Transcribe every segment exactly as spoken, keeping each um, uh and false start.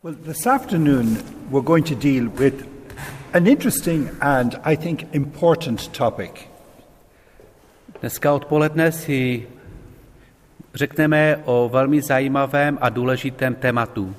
Well, this afternoon we're going to deal with an interesting and I think important topic. Dneska odpoledne si řekneme o velmi zajímavém a důležitém tématu.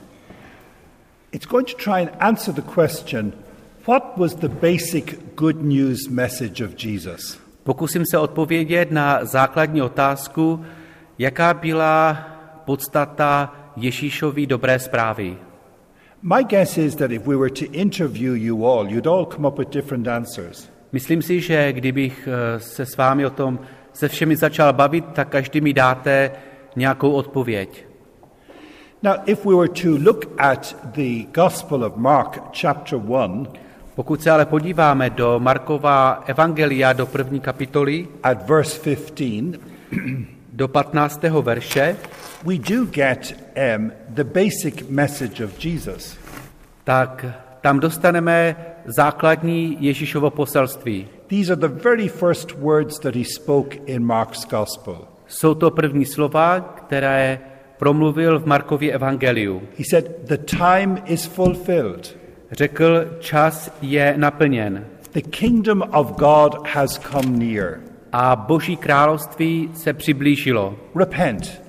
It's going to try and answer the question, what was the basic good news message of Jesus? Pokusím se odpovědět na základní otázku, jaká byla podstata Ježíšovy dobré zprávy. My guess is that if we were to interview you all, you'd all come up with different answers. Myslím si, že kdybych se s vámi o tom se všemi začal bavit, tak každý mi dáte nějakou odpověď. Now, if we were to look at the Gospel of Mark, chapter one, pokud se ale podíváme do Markova evangelia, do první kapitoly, at verse fifteen, do patnáctého verše, we do get um, the basic message of Jesus. tak tam dostaneme základní Ježíšovo poselství. These are the very first words that he spoke in Mark's Gospel. Jsou to první slova, které promluvil v Markově evangeliu. He said, the time is fulfilled. Řekl, čas je naplněn The kingdom of God has come near. a Boží království se přiblížilo. Repent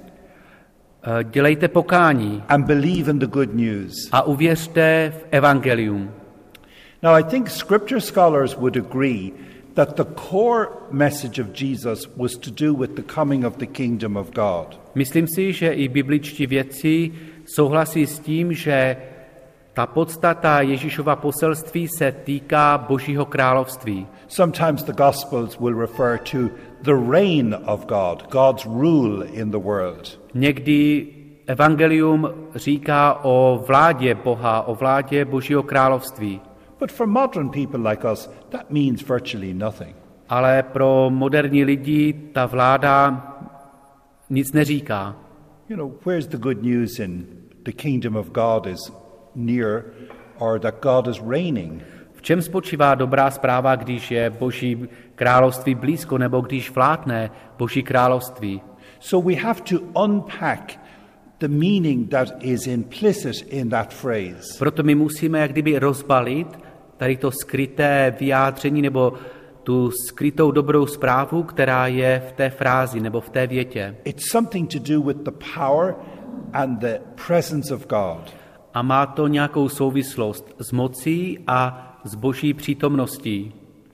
Dělejte pokání and believe in the good news. a uvěřte v evangelium. Now, I think scripture scholars would agree that the core message of Jesus was to do with the coming of the kingdom of God. Myslím si, že i bibličtí vědci souhlasí s tím, že ta podstata Ježíšova poselství se týká Božího království. Sometimes the Gospels will refer to the reign of God, God's rule in the world. Někdy evangelium říká o vládě Boha, o vládě Božího království. But for modern people like us, that means virtually nothing. Ale pro moderní lidi ta vláda nic neříká. You know, where's the good news in the kingdom of God is near or that God is reigning? V čem spočívá dobrá zpráva, když je Boží království blízko, nebo když vládne Boží království? So we have to unpack the meaning that is implicit in that phrase. Proto my musíme jak kdyby rozbalit tady to skryté vyjádření nebo tu skrytou dobrou zprávu, která je v té frázi nebo v té větě. It's something to do with the power and the presence of God. A má to nějakou souvislost s mocí a s Boží přítomností.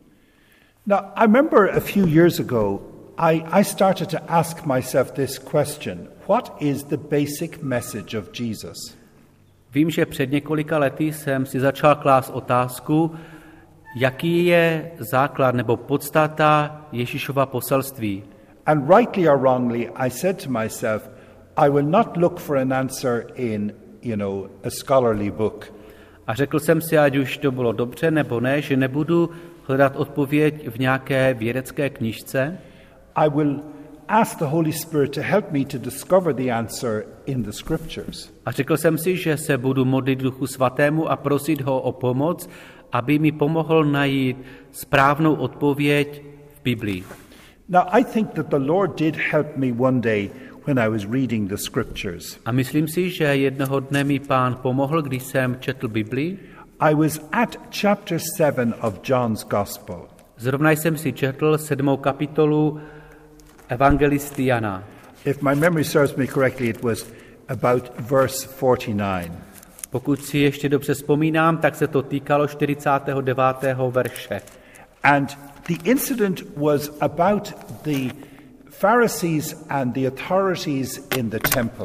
Now, I remember a few years ago, I, I started to ask myself this question. What is the basic message of Jesus? Vím, že před několika lety jsem si začal klást otázku, jaký je základ nebo podstata Ježíšova poselství. And rightly or wrongly, I said to myself, I will not look for an answer in, you know, a scholarly book. A řekl jsem si, ať už to bylo dobře nebo ne, že nebudu hledat odpověď v nějaké vědecké knižce. I will ask the Holy Spirit to help me to discover the answer in the scriptures. A řekl jsem si, že se budu modlit Duchu Svatému a prosit ho o pomoc, aby mi pomohl najít správnou odpověď v Biblii. Now, I think that the Lord did help me one day when I was reading the scriptures. A myslím si, že jednoho dne mi Pán pomohl, když jsem četl Biblii. I was at chapter seven of John's Gospel. Zrovna jsem si četl sedmou kapitolu evangelisty Jana. If my memory serves me correctly, it was about verse forty-nine. Pokud si ještě dobře vzpomínám, tak se to týkalo čtyřicátého devátého verše. And the incident was about the Pharisees and the authorities in the temple.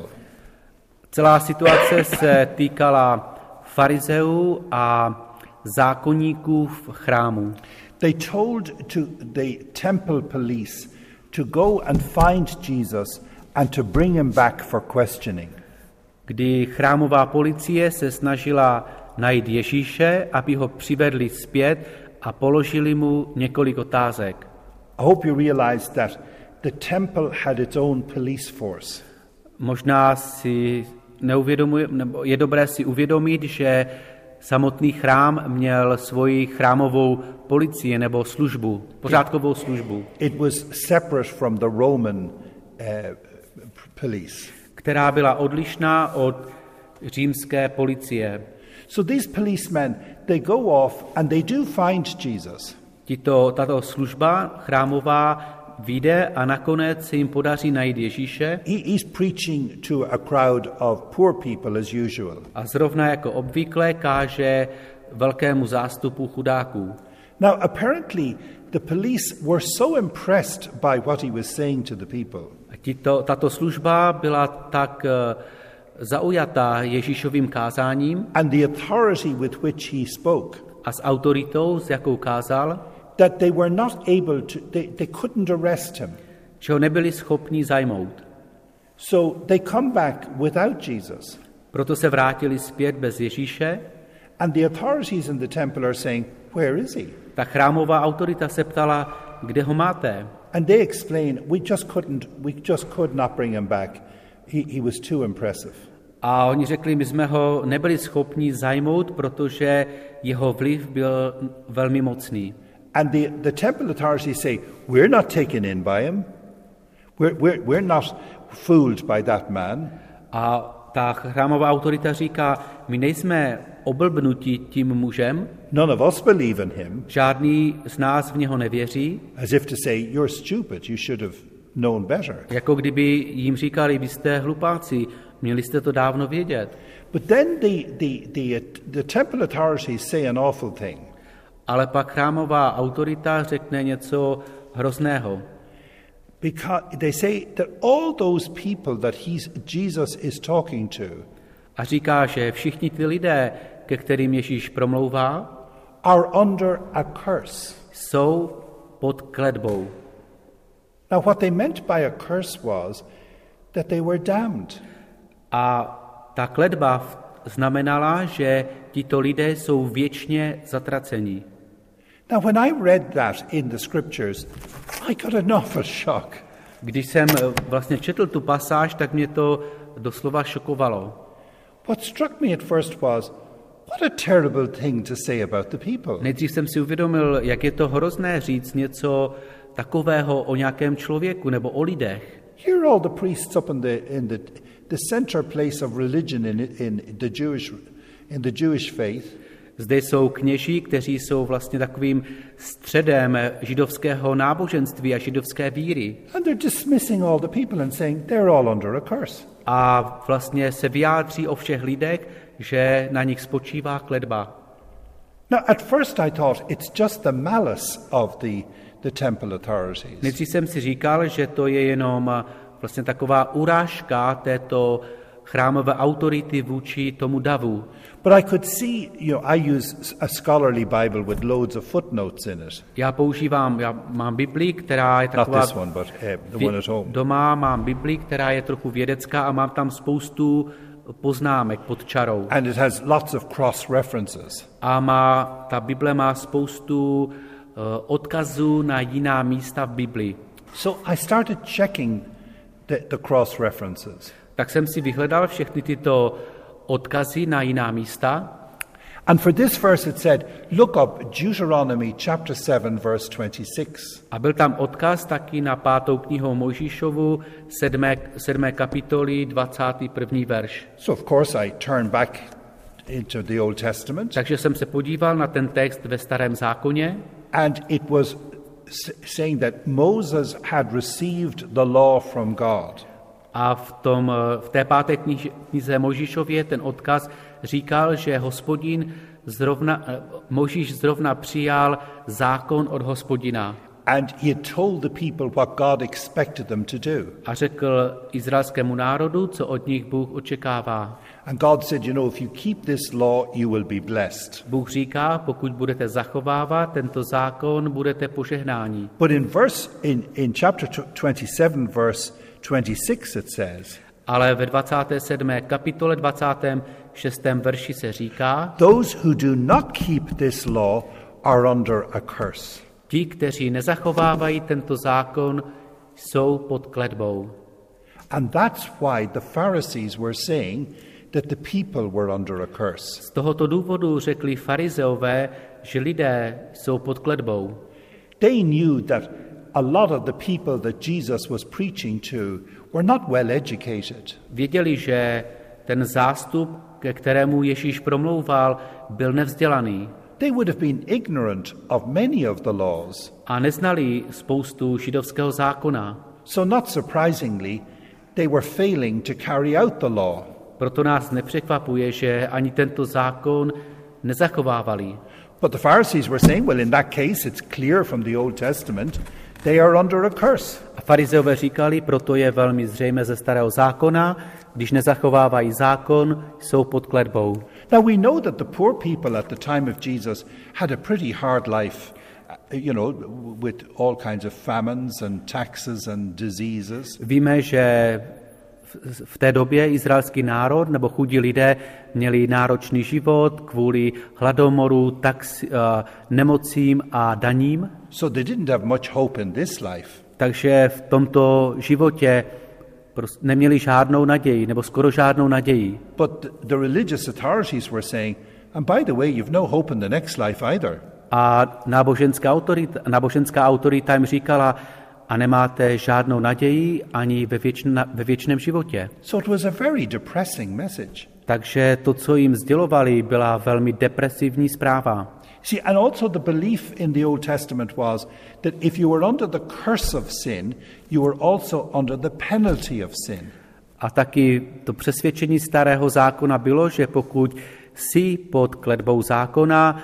Celá situace se týkala farizeů a zákonníků v chrámu. They told to the temple police to go and find Jesus and to bring him back for questioning. Kdy chrámová policie se snažila najít Ježíše, aby ho přivedli zpět a položili mu několik otázek. I hope you realize that the temple had its own police force. Možná si neuvědomuje, nebo je dobré si uvědomit, že samotný chrám měl svoji chrámovou policii nebo službu, pořádkovou službu. It was separate from the Roman uh, police. Která byla odlišná od římské policie. So these policemen, they go off and they do find Jesus. Tito, tato služba chrámová vyjde a nakonec se jim podaří najít Ježíše. He, he's preaching to a crowd of poor people as usual. A zrovna jako obvykle káže velkému zástupu chudáků. Now, apparently, the police were so impressed by what he was saying to the people. A tito, tato služba byla tak uh, zaujatá Ježíšovým kázáním And the authority with which he spoke, a s autoritou, s jakou kázal, that they were not able to, they, they couldn't arrest him. že ho nebyli schopni zajmout. So they come back without Jesus. Proto se vrátili zpět bez Ježíše. And the authorities in the temple are saying, where is he? Ta chrámová autorita se ptala, kde ho máte? And they explain, we just couldn't, we just could not bring him back. He, he was too impressive. A oni řekli, my jsme ho nebyli schopni zajmout, protože jeho vliv byl velmi mocný. And the, the temple authorities say, we're not taken in by him. We're, we're, we're not fooled by that man. A ta chrámová autorita říká, my nejsme oblbnuti tím mužem, None of us believe in him. žádný z nás v něho nevěří, As if to say, you're stupid, you should have known better. jako kdyby jim říkali, vy jste hlupáci, měli jste to dávno vědět. But then the, the, the, the temple authorities say an awful thing. Ale pak chrámová autorita řekne něco hrozného. Because they say that all those people that he's, Jesus is talking to A říká, že všichni ty lidé, ke kterým Ježíš promlouvá, are under a curse. jsou pod kletbou. Now, what they meant by a curse was that they were damned. A ta kletba znamenala, že tito lidé jsou věčně zatraceni. Now, when I read that in the scriptures, I got an awful shock. Když jsem vlastně četl tu pasáž, tak mě to doslova šokovalo. What struck me at first was, what a terrible thing to say about the people. Nejdřív jsem si uvědomil, jak je to hrozné říct něco takového o nějakém člověku nebo o lidech. Here are all the priests up in the in the the center place of religion in in the Jewish in the Jewish faith. Zde jsou kněží, kteří jsou vlastně takovým středem židovského náboženství a židovské víry. And they're dismissing all the people and saying they're all under a curse. A vlastně se vyjádří o všech lidech, že na nich spočívá kletba. Now, at first I thought it's just the malice of the, the temple authorities. Nejdřív jsem si říkal, že to je jenom vlastně taková urážka této chrámové autority vůči tomu davu. But I could see, you know, I use a scholarly Bible with loads of footnotes in it. Já používám, já mám Bibli, která je Not taková... this one, but uh, the one at home. Doma mám Bibli, která je trochu vědecká a mám tam spoustu poznámek pod čarou. And it has lots of cross references. A má, ta Bible má spoustu uh, odkazů na jiná místa v Bibli. So I started checking the, the cross references. Tak jsem si vyhledal všechny tyto odkazy na jiná místa. And for this verse it said, look up Deuteronomy chapter seven, verse twenty-six. A byl tam odkaz taky na pátou knihu Mojžíšovu, sedmé, sedmé kapitoly, dvacátý první verš. So of course I turned back into the Old Testament. Takže jsem se podíval na ten text ve Starém zákoně And it was saying that Moses had received the law from God. a v, tom, v té páté knize, knize Mojžíšově ten odkaz říkal, že Hospodin zrovna, Mojžíš zrovna přijal zákon od Hospodina. And he had told the people what God expected them to do. A řekl izraelskému národu, co od nich Bůh očekává. And God said, you know, if you keep this law, you will be blessed. Bůh říká, pokud budete zachovávat tento zákon, budete požehnáni. But in verse in, in chapter twenty-seven, verse twenty-six, it says, Ale ve dvacáté sedmé kapitole dvacátém šestém verši se říká, those who do not keep this law are under a curse. ti, kteří nezachovávají tento zákon, jsou pod kletbou. And that's why the Pharisees were saying that the people were under a curse. Z tohoto důvodu řekli farizeové, že lidé jsou pod kletbou. They knew that a lot of the people that Jesus was preaching to were not well educated. Věděli, že ten zástup, ke kterému Ježíš promlouval, byl nevzdělaný. They would have been ignorant of many of the laws. A neznali spoustu židovského zákona. So not surprisingly, they were failing to carry out the law. Proto nás nepřekvapuje, že ani tento zákon nezachovávali. But the Pharisees were saying, well, in that case, it's clear from the Old Testament, they are under a curse. A farizeové říkali, proto je velmi zřejmé ze starého zákona, když nezachovávají zákon, jsou pod kletbou. Now we know that the poor people at the time of Jesus had a pretty hard life, you know, with all kinds of famines and taxes and diseases. Víme, že v té době izraelský národ nebo chudí lidé měli náročný život kvůli hladomoru, tax, uh, nemocím a daním. So they didn't have much hope in this life. Takže v tomto životě prostě neměli žádnou naději, nebo skoro žádnou naději. But the religious authorities were saying, and by the way, you've no hope in the next life either. A náboženská autorita, náboženská autorita jim říkala, a nemáte žádnou naději ani ve, věčna, ve věčném životě. So it was a very depressing message. Takže to, co jim sdělovali, byla velmi depresivní zpráva. See, and also the belief in the Old Testament was that if you were under the curse of sin, you were also under the penalty of sin. A taky to přesvědčení starého zákona bylo, že pokud jsi pod kletbou zákona,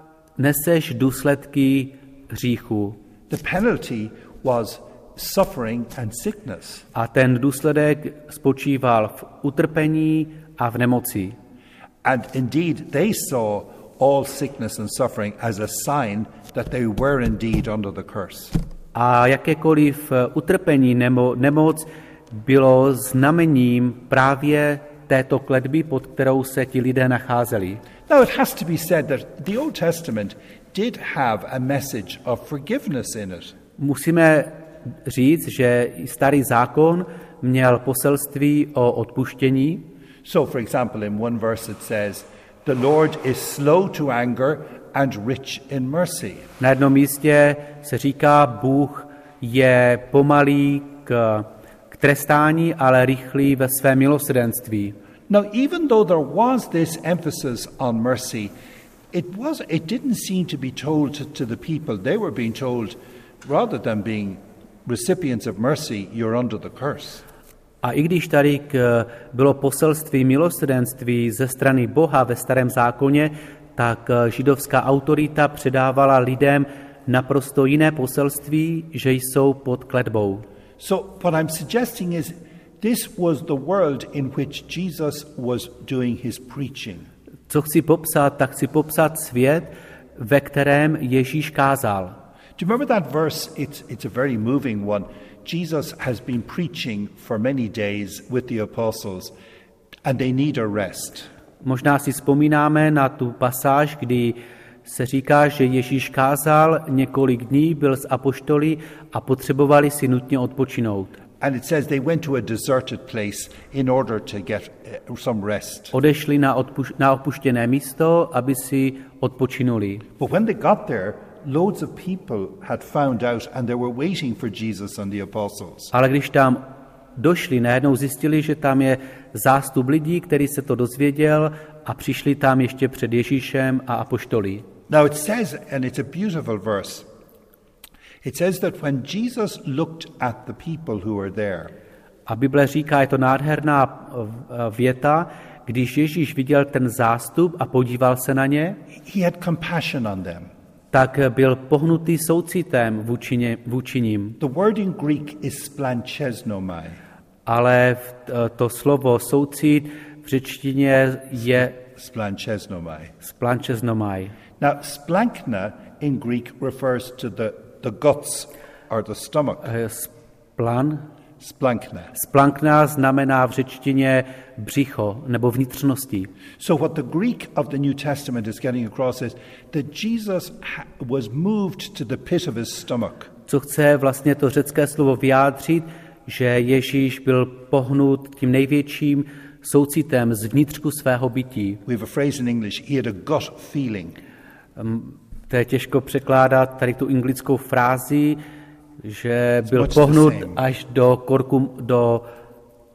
neseš důsledky hříchu. The penalty was suffering and sickness. A ten důsledek spočíval v utrpení a v nemoci. And indeed, they saw all sickness and suffering as a sign that they were indeed under the curse. A jakékoliv utrpení nebo nemoc bylo znamením právě této kletby, pod kterou se ti lidé nacházeli. Now it has to be said that the Old Testament did have a message of forgiveness in it. Musíme říct, že starý zákon měl poselství o odpuštění. So, for example, in one verse it says, "The Lord is slow to anger and rich in mercy." Na jednom místě se říká, Bůh je pomalý k, k trestání, ale rychlý ve svém milosrdenství. Now, even though there was this emphasis on mercy, it was it didn't seem to be told to, to the people. They were being told, rather than being recipients of mercy, you're under the curse. A i když tady k, bylo poselství milosrdenství ze strany Boha ve starém zákoně, tak židovská autorita předávala lidem naprosto jiné poselství, že jsou pod kletbou. So what I'm suggesting is this was the world in which Jesus was doing his preaching. Co chci popsat, tak chci popsat svět, ve kterém Ježíš kázal. Do you remember that verse? It's, it's a very moving one. Jesus has been preaching for many days with the apostles and they need a rest. Možná si vzpomínáme na tu pasáž, kdy se říká, že Ježíš kázal několik dní, byl s apoštoly a potřebovali si nutně odpočinout. And it says they went to a deserted place in order to get uh, some rest. Odešli na, odpuš- na opuštěné místo, aby si odpočinuli. But when they got there, loads of people had found out and they were waiting for Jesus and the apostles. Ale když tam došli, najednou zjistili, že tam je zástup lidí, který se to dozvěděl a přišli tam ještě před Ježíšem a apoštoly. Now it says, and it's a beautiful verse, it says that when Jesus looked at the people who were there, a Bible říká, je to nádherná věta, když Ježíš viděl ten zástup a podíval se na ně, he had compassion on them. tak byl pohnutý soucitem vůči, ně, vůči ním. The word in Greek is splanchesnomai. Ale to slovo soucit v řečtině je Splanchesnomai. splanchesnomai. Now, splankna in Greek refers to the, the guts or the stomach. Splan? Splankna. Splankna znamená v řečtině břicho nebo vnitřnosti. So what the Greek of the New Testament is getting across is that Jesus was moved to the pit of his stomach. Co chce vlastně to řecké slovo vyjádřit, že Ježíš byl pohnut tím největším soucitem z vnitřku svého bytí. We have a phrase in English, he had a gut feeling. Um, to je těžko překládat tady tu anglickou frázi, že byl pohnut až do korku, do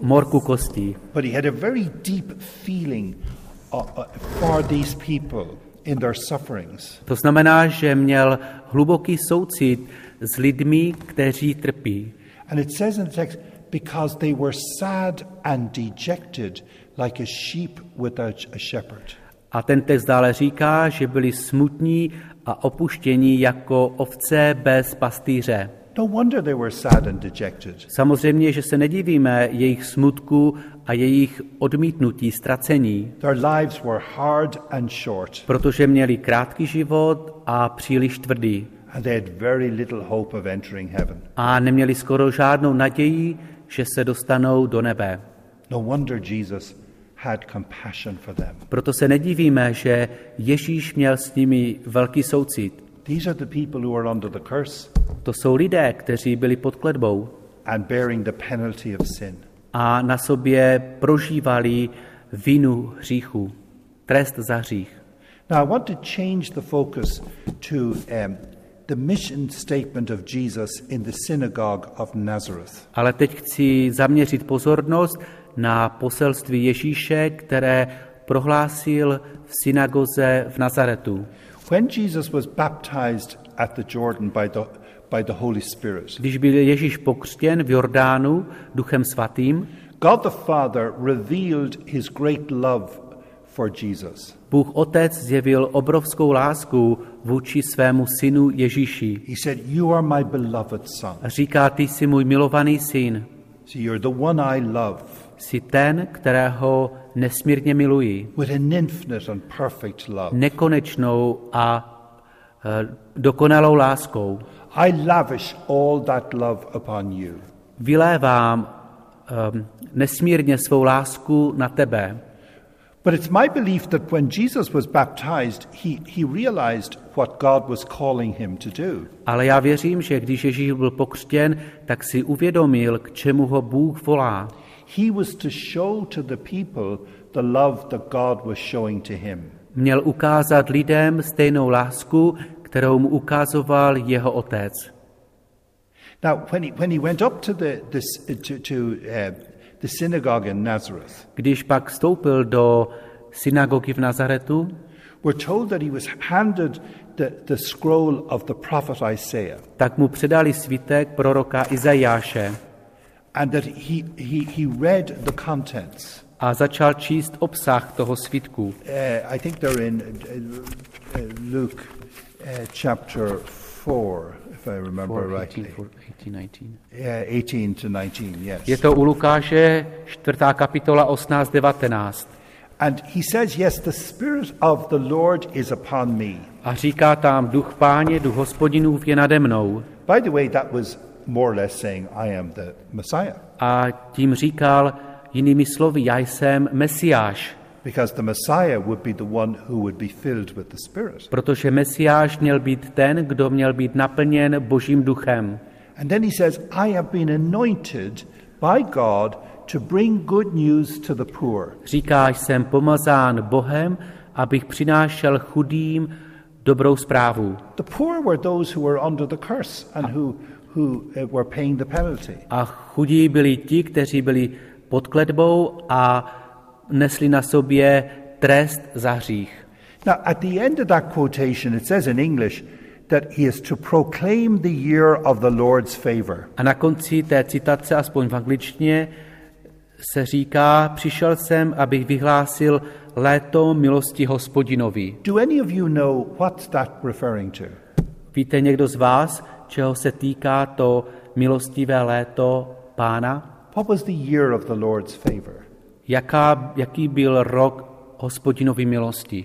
morku kostí. But he had a very deep feeling uh, uh, for these people in their sufferings. To znamená, že měl hluboký soucit s lidmi, kteří trpí. And it says in the text, because they were sad and dejected like a sheep without a shepherd. A ten text dále říká, že byli smutní a opuštění jako ovce bez pastýře. No wonder they were sad and dejected. Samozřejmě, že se nedivíme jejich smutku a jejich odmítnutí, ztracení. Their lives were hard and short. Protože měli krátký život a příliš tvrdý. And they had very little hope of entering heaven. A neměli skoro žádnou naději, že se dostanou do nebe. No wonder Jesus had compassion for them. Proto se nedivíme, že Ježíš měl s nimi velký soucit. These are the people who are under the curse. To jsou lidé, kteří byli pod kletbou And bearing the penalty of sin. a na sobě prožívali vinu hříchu, trest za hřích. Now I want to change the focus to um, the mission statement of Jesus in the synagogue of Nazareth. Ale teď chci zaměřit pozornost na poselství Ježíše, které prohlásil v synagoze v Nazaretu. When Jesus was baptized at the Jordan by the, by the Holy Spirit, Když byl Ježíš pokřtěn v Jordánu Duchem svatým, God the Father revealed his great love for Jesus. Bůh Otec zjevil obrovskou lásku vůči svému synu Ježíši. He said, "You are my beloved son. A říká, ty jsi můj milovaný syn, So you're the one I love jsi ten, kterého nesmírně miluji, with an infinite and perfect love. nekonečnou a e, dokonalou láskou. I lavish all that love upon you." Vylévám e, nesmírně svou lásku na tebe. But it's my belief that when Jesus was baptized, he, he realized what God was calling him to do. Ale já věřím, že když Ježíš byl pokřtěn, tak si uvědomil, k čemu ho Bůh volá. He was to show to the people the love that God was showing to him. Měl ukázat lidem stejnou lásku, kterou mu ukazoval jeho otec. Now, when he, when he went up to the, this, to, to uh, the synagogue in Nazareth, Když pak vstoupil do synagogy v Nazaretu, we're told that he was handed the, the scroll of the prophet Isaiah, tak mu předali svitek proroka Izajáše and that he, he, he read the contents. a začal číst obsah toho svitku. Uh, I think they're in uh, uh, Luke uh, chapter four, if I remember rightly. Yeah, eighteen to nineteen, yes. Je to u Lukáše čtvrtá kapitola osmnáct devatenáct. And he says, yes, the Spirit of the Lord is upon me. A říká tam, duch Páně, duch Hospodinův je nade mnou. By the way, that was more or less saying, I am the Messiah. A tím říkal, jinými slovy, já jsem Mesiáš. Because the Messiah would be the one who would be filled with the Spirit. Protože Mesiáš měl být ten, kdo měl být naplněn Božím duchem. And then he says, I have been anointed by God to bring good news to the poor. Říká, jsem pomazán Bohem, abych přinášel chudým dobrou zprávu. The poor were those who were under the curse and who, who uh, were paying the penalty. A chudí byli ti, kteří byli pod kletbou a nesli na sobě trest za hřích. Now, at the end of that quotation, it says in English that he is to proclaim the year of the Lord's favor. A na konci té citace, aspoň v angličtině, se říká, přišel jsem, abych vyhlásil léto milosti Hospodinovi. Do any of you know what's that referring to? Víte někdo z vás, čeho se týká to milostivé léto Pána? What was the year of the Lord's favor? Jaká, jaký byl rok Hospodinovy milosti?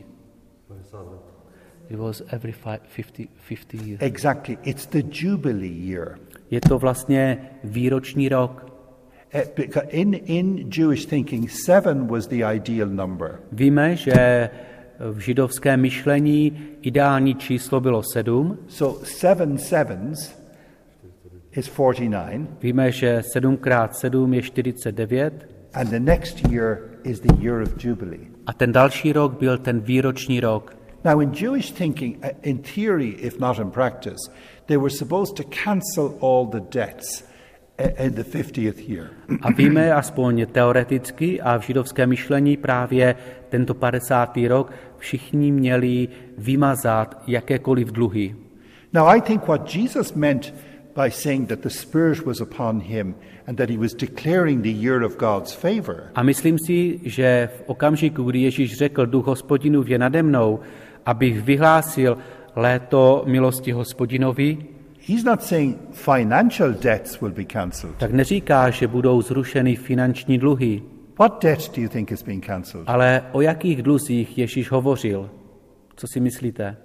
It was every fifty, fifty years. Exactly. It's the Jubilee year. Je to vlastně výroční rok. In, in Jewish thinking, seven was the ideal number. Víme, že v židovském myšlení ideální číslo bylo sedm. So seven sevens is forty-nine. Víme, že sedm krát sedm je čtyřicet devět. And the next year is the year of Jubilee. A ten další rok byl ten výroční rok. Now, in Jewish thinking, in theory, if not in practice, they were supposed to cancel all the debts in the fiftieth year. A víme aspoň teoreticky a v židovském myšlení právě tento padesátý rok všichni měli vymazat jakékoliv dluhy. Now I think what Jesus meant by saying that the Spirit was upon him and that he was declaring the year of God's favor. A myslím si, že v okamžiku, kdy Ježíš řekl, Duch Hospodinův je nade mnou, abych vyhlásil léto milosti Hospodinovi, He's not saying financial debts will be cancelled. tak neříká, že budou zrušeny finanční dluhy. What debt do you think is being cancelled? Ale o jakých dluzích Ježíš hovořil? Co si myslíte?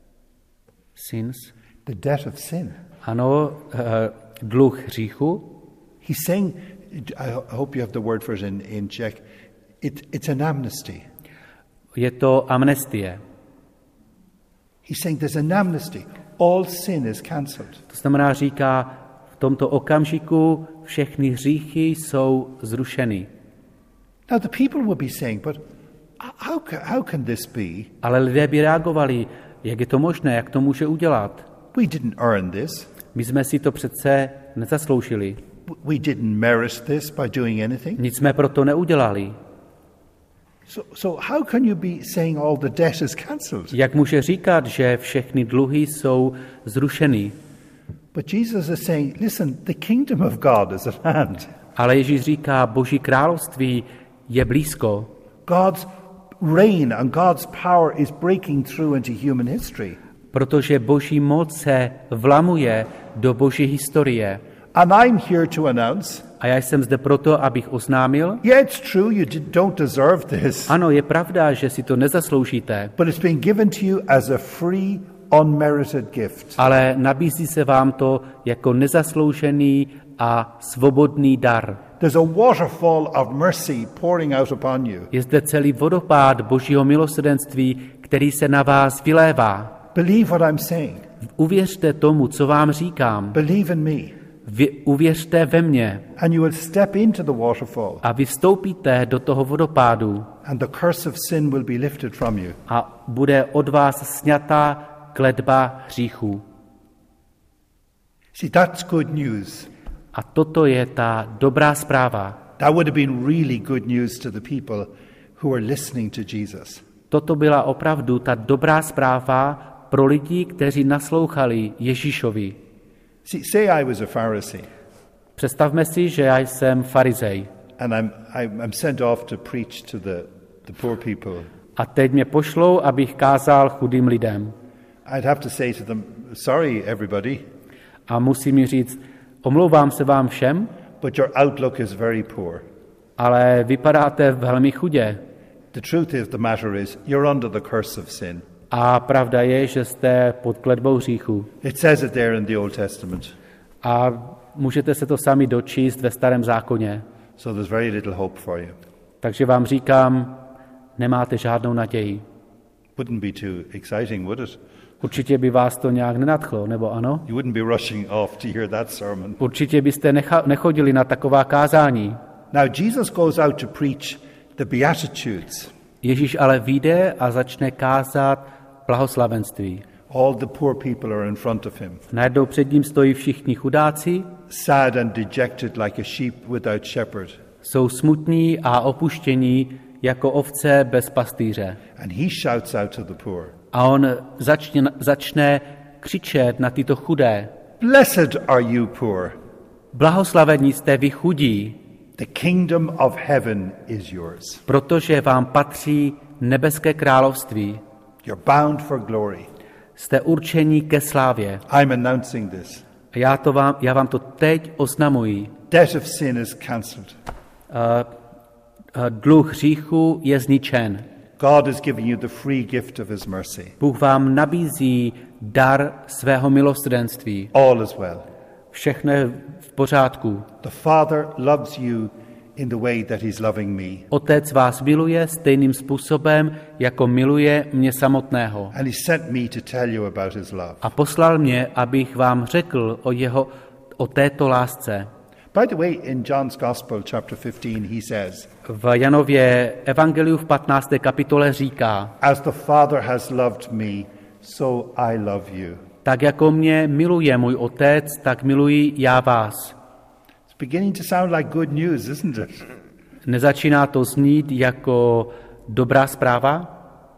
Sins? The debt of sin. Ano, dluh hříchu. He's saying, I hope you have the word for it in, in Czech, it, it's an amnesty. Je to amnestie. He's saying there's an amnesty. All sin is cancelled. To znamená, říká, v tomto okamžiku všechny hříchy jsou zrušeny. Now the people will be saying, but how can, how can this be? Ale lidé by reagovali, jak je to možné, jak to může udělat. We didn't earn this. My jsme si to přece nezasloužili. We didn't merit this by doing anything. Nic jsme proto neudělali. So, so how can you be saying all the debt is cancelled? Jak může říkat, že všechny dluhy jsou zrušeny? But Jesus is saying, listen, the kingdom of God is at hand. Ale Ježíš říká, Boží království je blízko. God's reign and God's power is breaking through into human history. Protože Boží moc se vlamuje do Boží historie. And I'm here to announce. A já jsem zde proto, abych oznámil. Yeah, it's true, you don't deserve this. Ano, je pravda, že si to nezasloužíte. But it's been given to you as a free, unmerited gift. Ale nabízí se vám to jako nezasloužený a svobodný dar. There's a waterfall of mercy pouring out upon you. Je zde celý vodopád Božího milosrdenství, který se na vás vylévá. Believe what I'm saying. Uvěřte tomu, co vám říkám. Believe in me. Vy uvěřte ve mně. And you will step into the waterfall. A vy vstoupíte do toho vodopádu. And the curse of sin will be lifted from you. A bude od vás sňatá kletba hříchů. See, that's good news. A toto je ta dobrá zpráva. That would have been really good news to the people who were listening to Jesus. Toto byla opravdu ta dobrá zpráva pro lidi, kteří naslouchali Ježíšovi. See, say I was a Pharisee. Představme si, že já jsem farizej. And I'm, I'm sent off to preach to the, the poor people. A teď mě pošlou, abych kázal chudým lidem. I'd have to say to them, sorry everybody. A musím jim říct, omlouvám se vám všem, but your outlook is very poor. Ale vypadáte velmi chudě. The truth is, the matter is, you're under the curse of sin. A pravda je, že jste pod kletbou hříchu. It says it there in the Old Testament. A můžete se to sami dočíst ve Starém zákoně. So there's very little hope for you. Takže vám říkám, nemáte žádnou naději. Wouldn't be too exciting, would it? Určitě by vás to nějak nenadchlo, nebo ano? You wouldn't be rushing off to hear that sermon. Určitě byste necha- nechodili na taková kázání. Now Jesus goes out to preach the Beatitudes. Ježíš ale vyjde a začne kázat blahoslavenství. All the poor people are in front of him. Najednou před ním stojí všichni chudáci. Sad and dejected like a sheep without shepherd. Jsou smutní a opuštění jako ovce bez pastýře. And he shouts out to the poor. A on začne, začne křičet na tyto chudé. Blessed are you poor. Blahoslavení jste vy chudí. The kingdom of heaven is yours. Protože vám patří nebeské království. You're bound for glory. Jste určení ke slávě. I'm announcing this. A já, to vám, já vám to teď oznamuji. Debt of sin is cancelled. Uh, uh, dluh hříchu je zničen. God is giving you the free gift of his mercy. Bůh vám nabízí dar svého milosrdenství. All is well. Všechno je v pořádku. The Father loves you in the way that he's loving me. Otec vás miluje stejným způsobem, jako miluje mě samotného. And he sent me to tell you about his love. A poslal mě, abych vám řekl o jeho, o této lásce. By the way, in John's Gospel, chapter fifteen, he says, V Janově evangeliu v patnácté kapitole říká, as the Father has loved me, so I love you. tak jako mě miluje můj otec, tak miluji já vás. beginning to sound like good news, isn't it? Nezačíná to znít jako dobrá zpráva?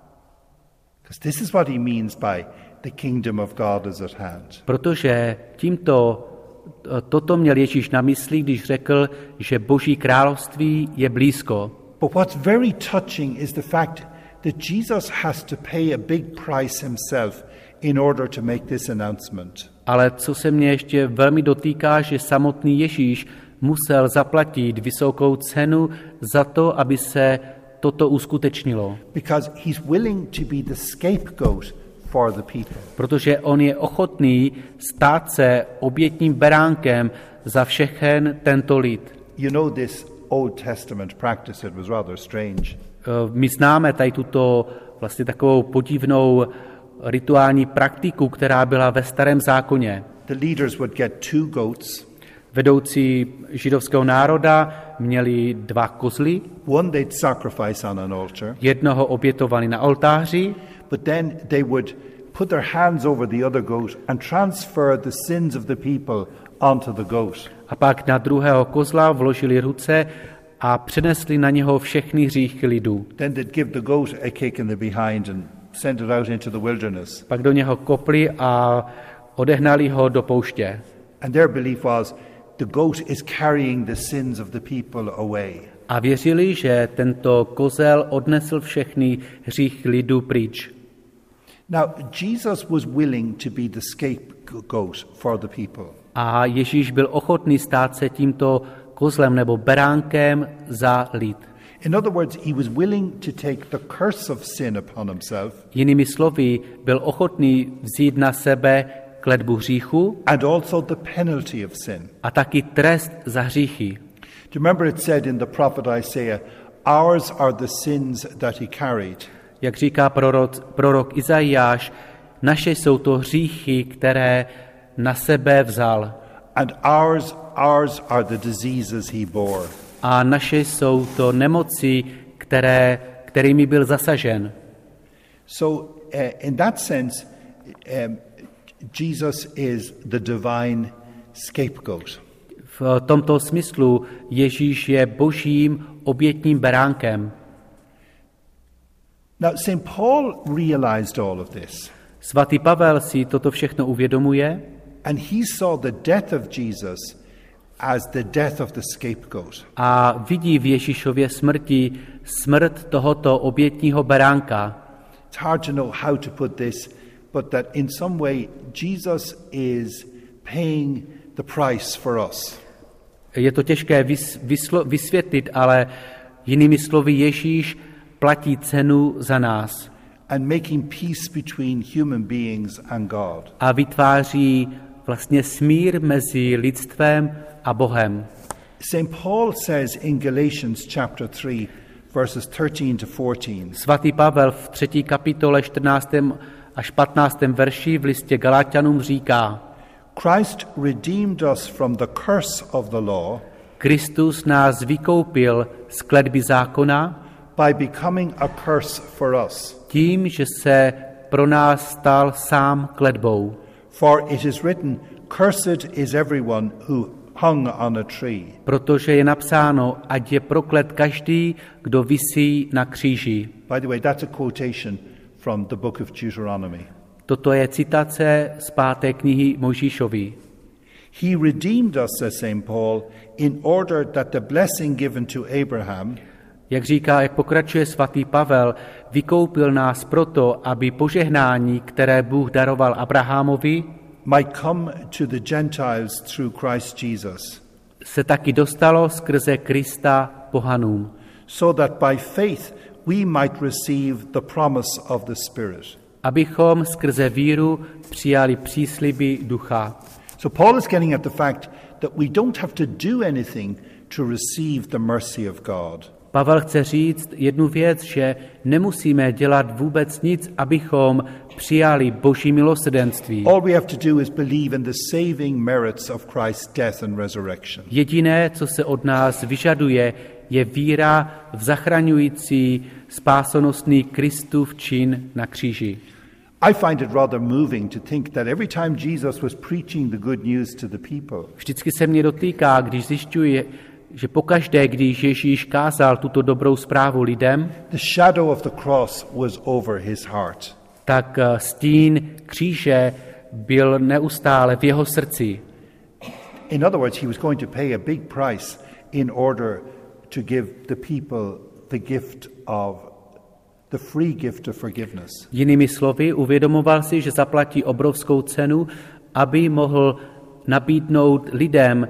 Because this is what he means by the kingdom of God is at hand. Protože tímto toto měl Ježíš na mysli, když řekl, že Boží království je blízko. But what's very touching is the fact that Jesus has to pay a big price himself in order to make this announcement. Ale co se mě ještě velmi dotýká, že samotný Ježíš musel zaplatit vysokou cenu za to, aby se toto uskutečnilo. Because he's willing to be the scapegoat for the people. Protože on je ochotný stát se obětním beránkem za všechen tento lid. You know this Old Testament practice, it was rather strange. My známe tady tuto vlastně takovou podivnou rituální praktiku, která byla ve Starém zákoně. The leaders would get two goats. Vedoucí židovského národa měli dva kozly. One they'd sacrifice on an altar. Jednoho obětovali na oltáři. But then they would put their hands over the other goat and transfer the sins of the people onto the goat. A pak na druhého kozla vložili ruce a přenesli na něho všechny hříchy lidu. Then they'd give the goat a kick in the behind and send it out into the wilderness. Pak do něho kopli a odehnali ho do pouště. And their belief was the goat is carrying the sins of the people away. A věřili, že tento kozel odnesl všechny hříchy lidu pryč. Now, Jesus was willing to be the scapegoat for the people. A Ježíš byl ochotný stát se tímto kozlem nebo beránkem za lid. In other words, he was willing to take the curse of sin upon himself. Jinými slovy, byl ochotný vzít na sebe kletbu hříchu And also the penalty of sin. a taky trest za hříchy. Do you remember it said in the prophet Isaiah, ours are the sins that he carried. Jak říká prorok, prorok Izajáš, naše jsou to hříchy, které na sebe vzal. And ours, ours are the diseases he bore. A naše jsou to nemoci, které, kterými byl zasažen. So uh, in that sense, um, Jesus is the divine scapegoat. V tomto smyslu Ježíš je božím obětním beránkem. Now, Saint Paul realized all of this. Svatý Pavel si toto všechno uvědomuje And he saw the death of Jesus as the death of the scapegoat. a vidí v Ježíšově smrti smrt tohoto obětního beránka. It's hard to know how to put this, but that in some way Jesus is paying the price for us. Je to těžké vys, vyslo, vysvětlit, ale jinými slovy Ježíš platí cenu za nás. And making peace between human beings and God. A vytváří vlastně smír mezi lidstvem a Bohem. Saint Paul says in Galatians chapter three, verses thirteen to fourteen. Svatý Pavel v třetí kapitole čtrnáctém až patnáctém verši v listě Galaťanům říká: Christ redeemed us from the curse of the law. Kristus nás vykoupil z kletby zákona By becoming a curse for us. tím, že se pro nás stal sám kletbou. For it is written, cursed is everyone who hung on a tree. Protože je napsáno, ať je proklet každý, kdo visí na kříži. By the way, that's a quotation from the book of Deuteronomy. Toto je citace z páté knihy Mojžíšovy. He redeemed us, says Saint Paul, in order that the blessing given to Abraham Jak říká, jak pokračuje svatý Pavel, vykoupil nás proto, aby požehnání, které Bůh daroval Abrahamovi, might come to the Gentiles through Christ Jesus, se taky dostalo skrze Krista pohanům, so that by faith we might receive the promise of the Spirit. abychom skrze víru přijali přísliby ducha. So Paul is getting at the fact that we don't have to do anything to receive the mercy of God. Pavel chce říct jednu věc, že nemusíme dělat vůbec nic, abychom přijali Boží milosrdenství. All we have to do is believe in the saving merits of Christ's death and resurrection. Jediné, co se od nás vyžaduje, je víra v zachraňující spásonostný Kristův čin na kříži. I find it rather moving to think that every time Jesus was preaching the good news to the people, Vždycky se mě dotýká, když zjišťuji, že pokaždé, když Ježíš kázal tuto dobrou zprávu lidem, the shadow of the cross was over his heart. tak stín kříže byl neustále v jeho srdci. In other words, he was going to pay a big price in order to give the people the gift of the free gift of forgiveness. Jinými slovy, uvědomoval si, že zaplatí obrovskou cenu, aby mohl nabídnout lidem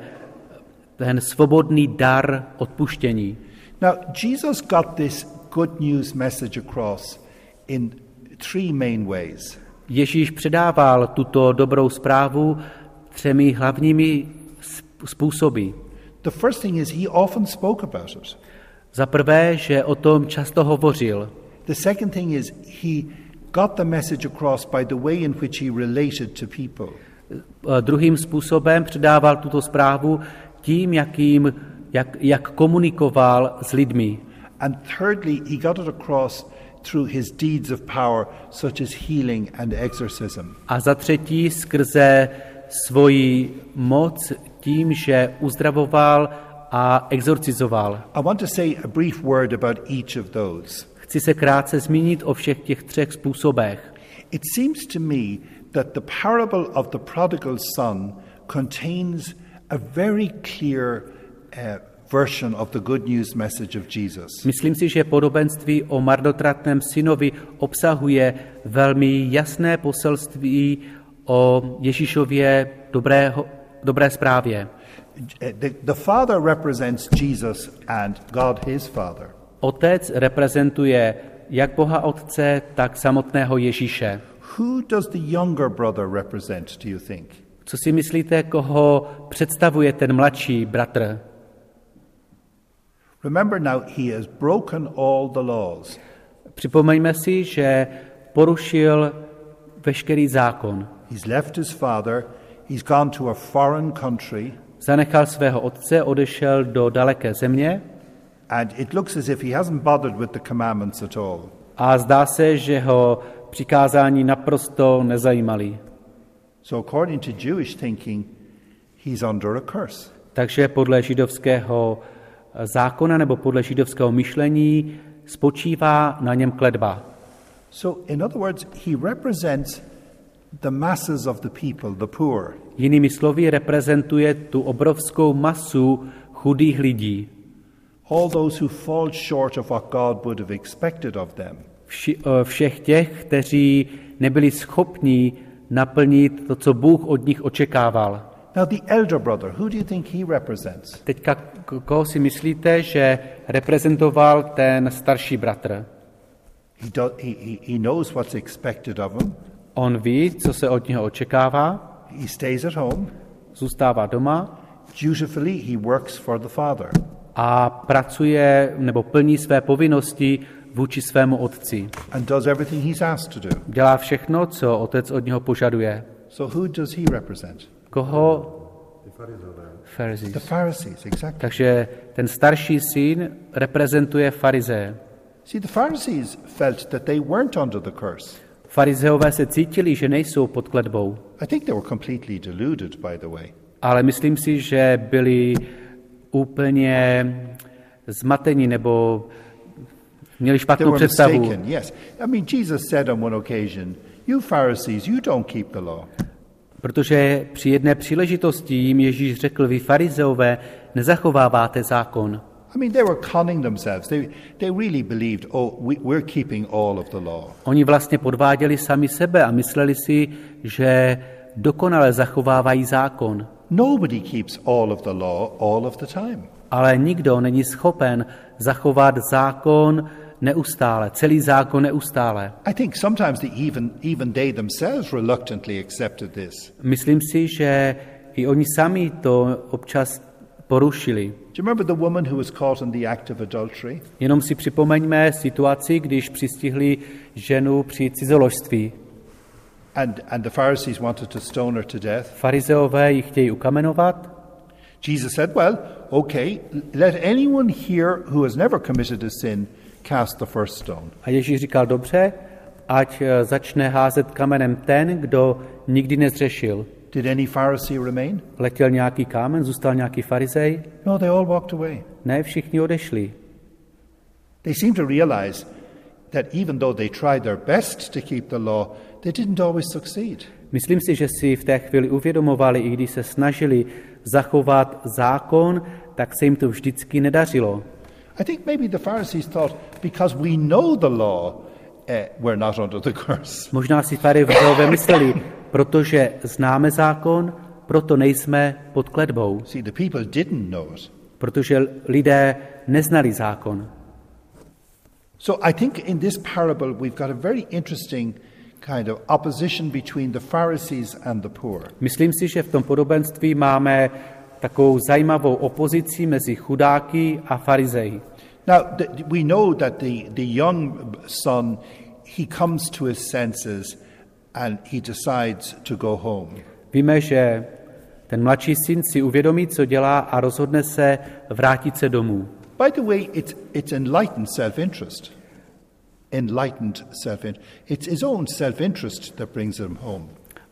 ten svobodný dar odpuštění. Now, Jesus got this good news message across in three main ways. Ježíš předával tuto dobrou zprávu třemi hlavními způsoby. The first thing is he often spoke about it. Za prvé, že o tom často hovořil. The second thing is he got the message across by the way in which he related to people. Druhým způsobem předával tuto zprávu tím, jakým, jak, jak komunikoval s lidmi. And thirdly, he got it across through his deeds of power, such as healing and exorcism. A za třetí skrze svoji moc tím, že uzdravoval a exorcizoval. I want to say a brief word about each of those. Chci se krátce zmínit o všech těch třech způsobech. It seems to me that the parable of the prodigal son contains a very clear uh, version of the good news message of Jesus. Myslím si, že podobenství o marnotratném synovi obsahuje velmi jasné poselství o Ježíšově dobrého, dobré zprávě. The, the father represents Jesus and God his father. Otec reprezentuje jak Boha Otce, tak samotného Ježíše. Who does the younger brother represent, do you think? Co si myslíte, koho představuje ten mladší bratr? Remember now, he has broken all the laws. Připomeňme si, že porušil veškerý zákon. He's left his father, he's gone to a foreign country, Zanechal svého otce, odešel do daleké země and it looks as if he hasn't bothered with the commandments at all. a zdá se, že ho přikázání naprosto nezajímaly. So according to Jewish thinking, he's under a curse. Takže podle židovského zákona nebo podle židovského myšlení spočívá na něm kletba. So in other words, he represents the masses of the people, the poor. Jinými slovy reprezentuje tu obrovskou masu chudých lidí. All those who fall short of what God would have expected of them. Vši, všech těch, kteří nebyli schopni naplnit to, co Bůh od nich očekával. Now the elder brother, who do you think he represents? Teďka koho si myslíte, že reprezentoval ten starší bratr? He, do, he, he, he knows what's expected of him. On ví, co se od něho očekává, He stays at home. zůstává doma Dutifully, he works for the father. a pracuje nebo plní své povinnosti vůči svému otci. And does everything he's asked to do. Dělá všechno, co otec od něho požaduje. So who does he represent? Koho? Pharisees. The Pharisees, exactly. Takže ten starší syn reprezentuje farizeje. See, the Pharisees felt that they weren't under the curse. Farizeové se cítili, že nejsou pod kletbou, I think they were completely deluded, by the way. ale myslím si, že byli úplně zmateni nebo měli They špatnou were představu. mistaken, yes. I mean, Jesus said on one occasion, you Pharisees, you don't keep the law. Protože při jedné příležitosti jim Ježíš řekl, vy farizeové nezachováváte zákon. I mean, they were conning themselves. They, they really believed, oh, we, we're keeping all of the law. Oni vlastně podváděli sami sebe a mysleli si, že dokonale zachovávají zákon. Nobody keeps all of the law all of the time. Ale nikdo není schopen zachovat zákon neustále, celý zákon neustále. I think sometimes they even, even they themselves reluctantly accepted this. Myslím si, že i oni sami to občas porušili. Do you remember the woman who was caught in the act of adultery? Jenom si připomeňme situaci, když přistihli ženu při cizoložství. And, and the Pharisees wanted to stone her to death. Farizeové ji chtějí ukamenovat. Jesus said, well, okay, let anyone here who has never committed a sin cast the first stone. A Ježíš říkal, dobře, ať začne házet kamenem ten, kdo nikdy nezřešil. Did any Pharisee remain? Letěl nějaký kámen, zůstal nějaký farizej? No, they all walked away. Ne, všichni odešli. They seem to realize that even though they tried their best to keep the law, they didn't always succeed. Myslím si, že si v té chvíli uvědomovali, i když se snažili zachovat zákon, tak se jim to vždycky nedařilo. I think maybe the Pharisees thought, because we know the law, uh, we're not under the curse. Možná si farizeové mysleli, protože známe zákon, proto nejsme pod kletbou. See, the people didn't know it. Protože lidé neznali zákon. So I think in this parable we've got a very interesting kind of opposition between the Pharisees and the poor. Myslím si, že v tom podobenství máme takovou zajímavou opozici mezi chudáky a farizeji. Now, the, we know that the, the young son, he comes to his senses and he decides to go home. Víme, že ten mladší syn si uvědomí, co dělá a rozhodne se vrátit se domů. By the way, it's, it's enlightened self-interest. Enlightened self-interest. It's his own self-interest that brings him home.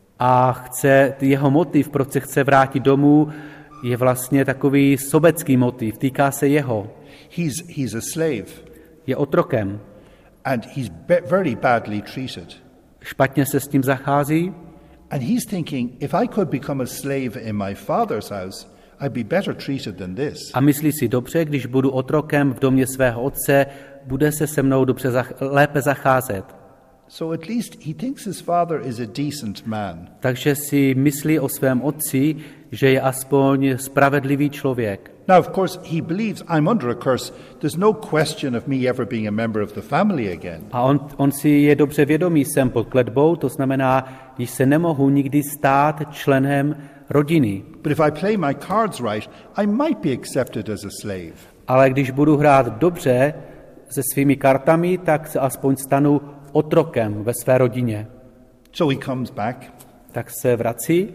A chce, jeho motiv, proč se chce vrátit domů, je vlastně takový sobecký motiv, týká se jeho. He's, he's a slave. Je otrokem. And he's be- very badly treated. Špatně se s tím zachází. And he's thinking, if I could become a slave in my father's house, I'd be better treated than this. A myslí si, dobře, když budu otrokem v domě svého otce, bude se se mnou dobře zach- lépe zacházet. So at least he thinks his father is a decent man. Takže si myslí o svém otci, že je aspoň spravedlivý člověk. Now, of course, he believes I'm under a curse. There's no question of me ever being a member of the family again. A on, on si je dobře vědomý, jsem pod kletbou, to znamená, že se nemohu nikdy stát členem rodiny. But if I play my cards right, I might be accepted as a slave. Ale když budu hrát dobře se svými kartami, tak se aspoň stanu otrokem ve své rodině. So he comes back. Tak se vrací.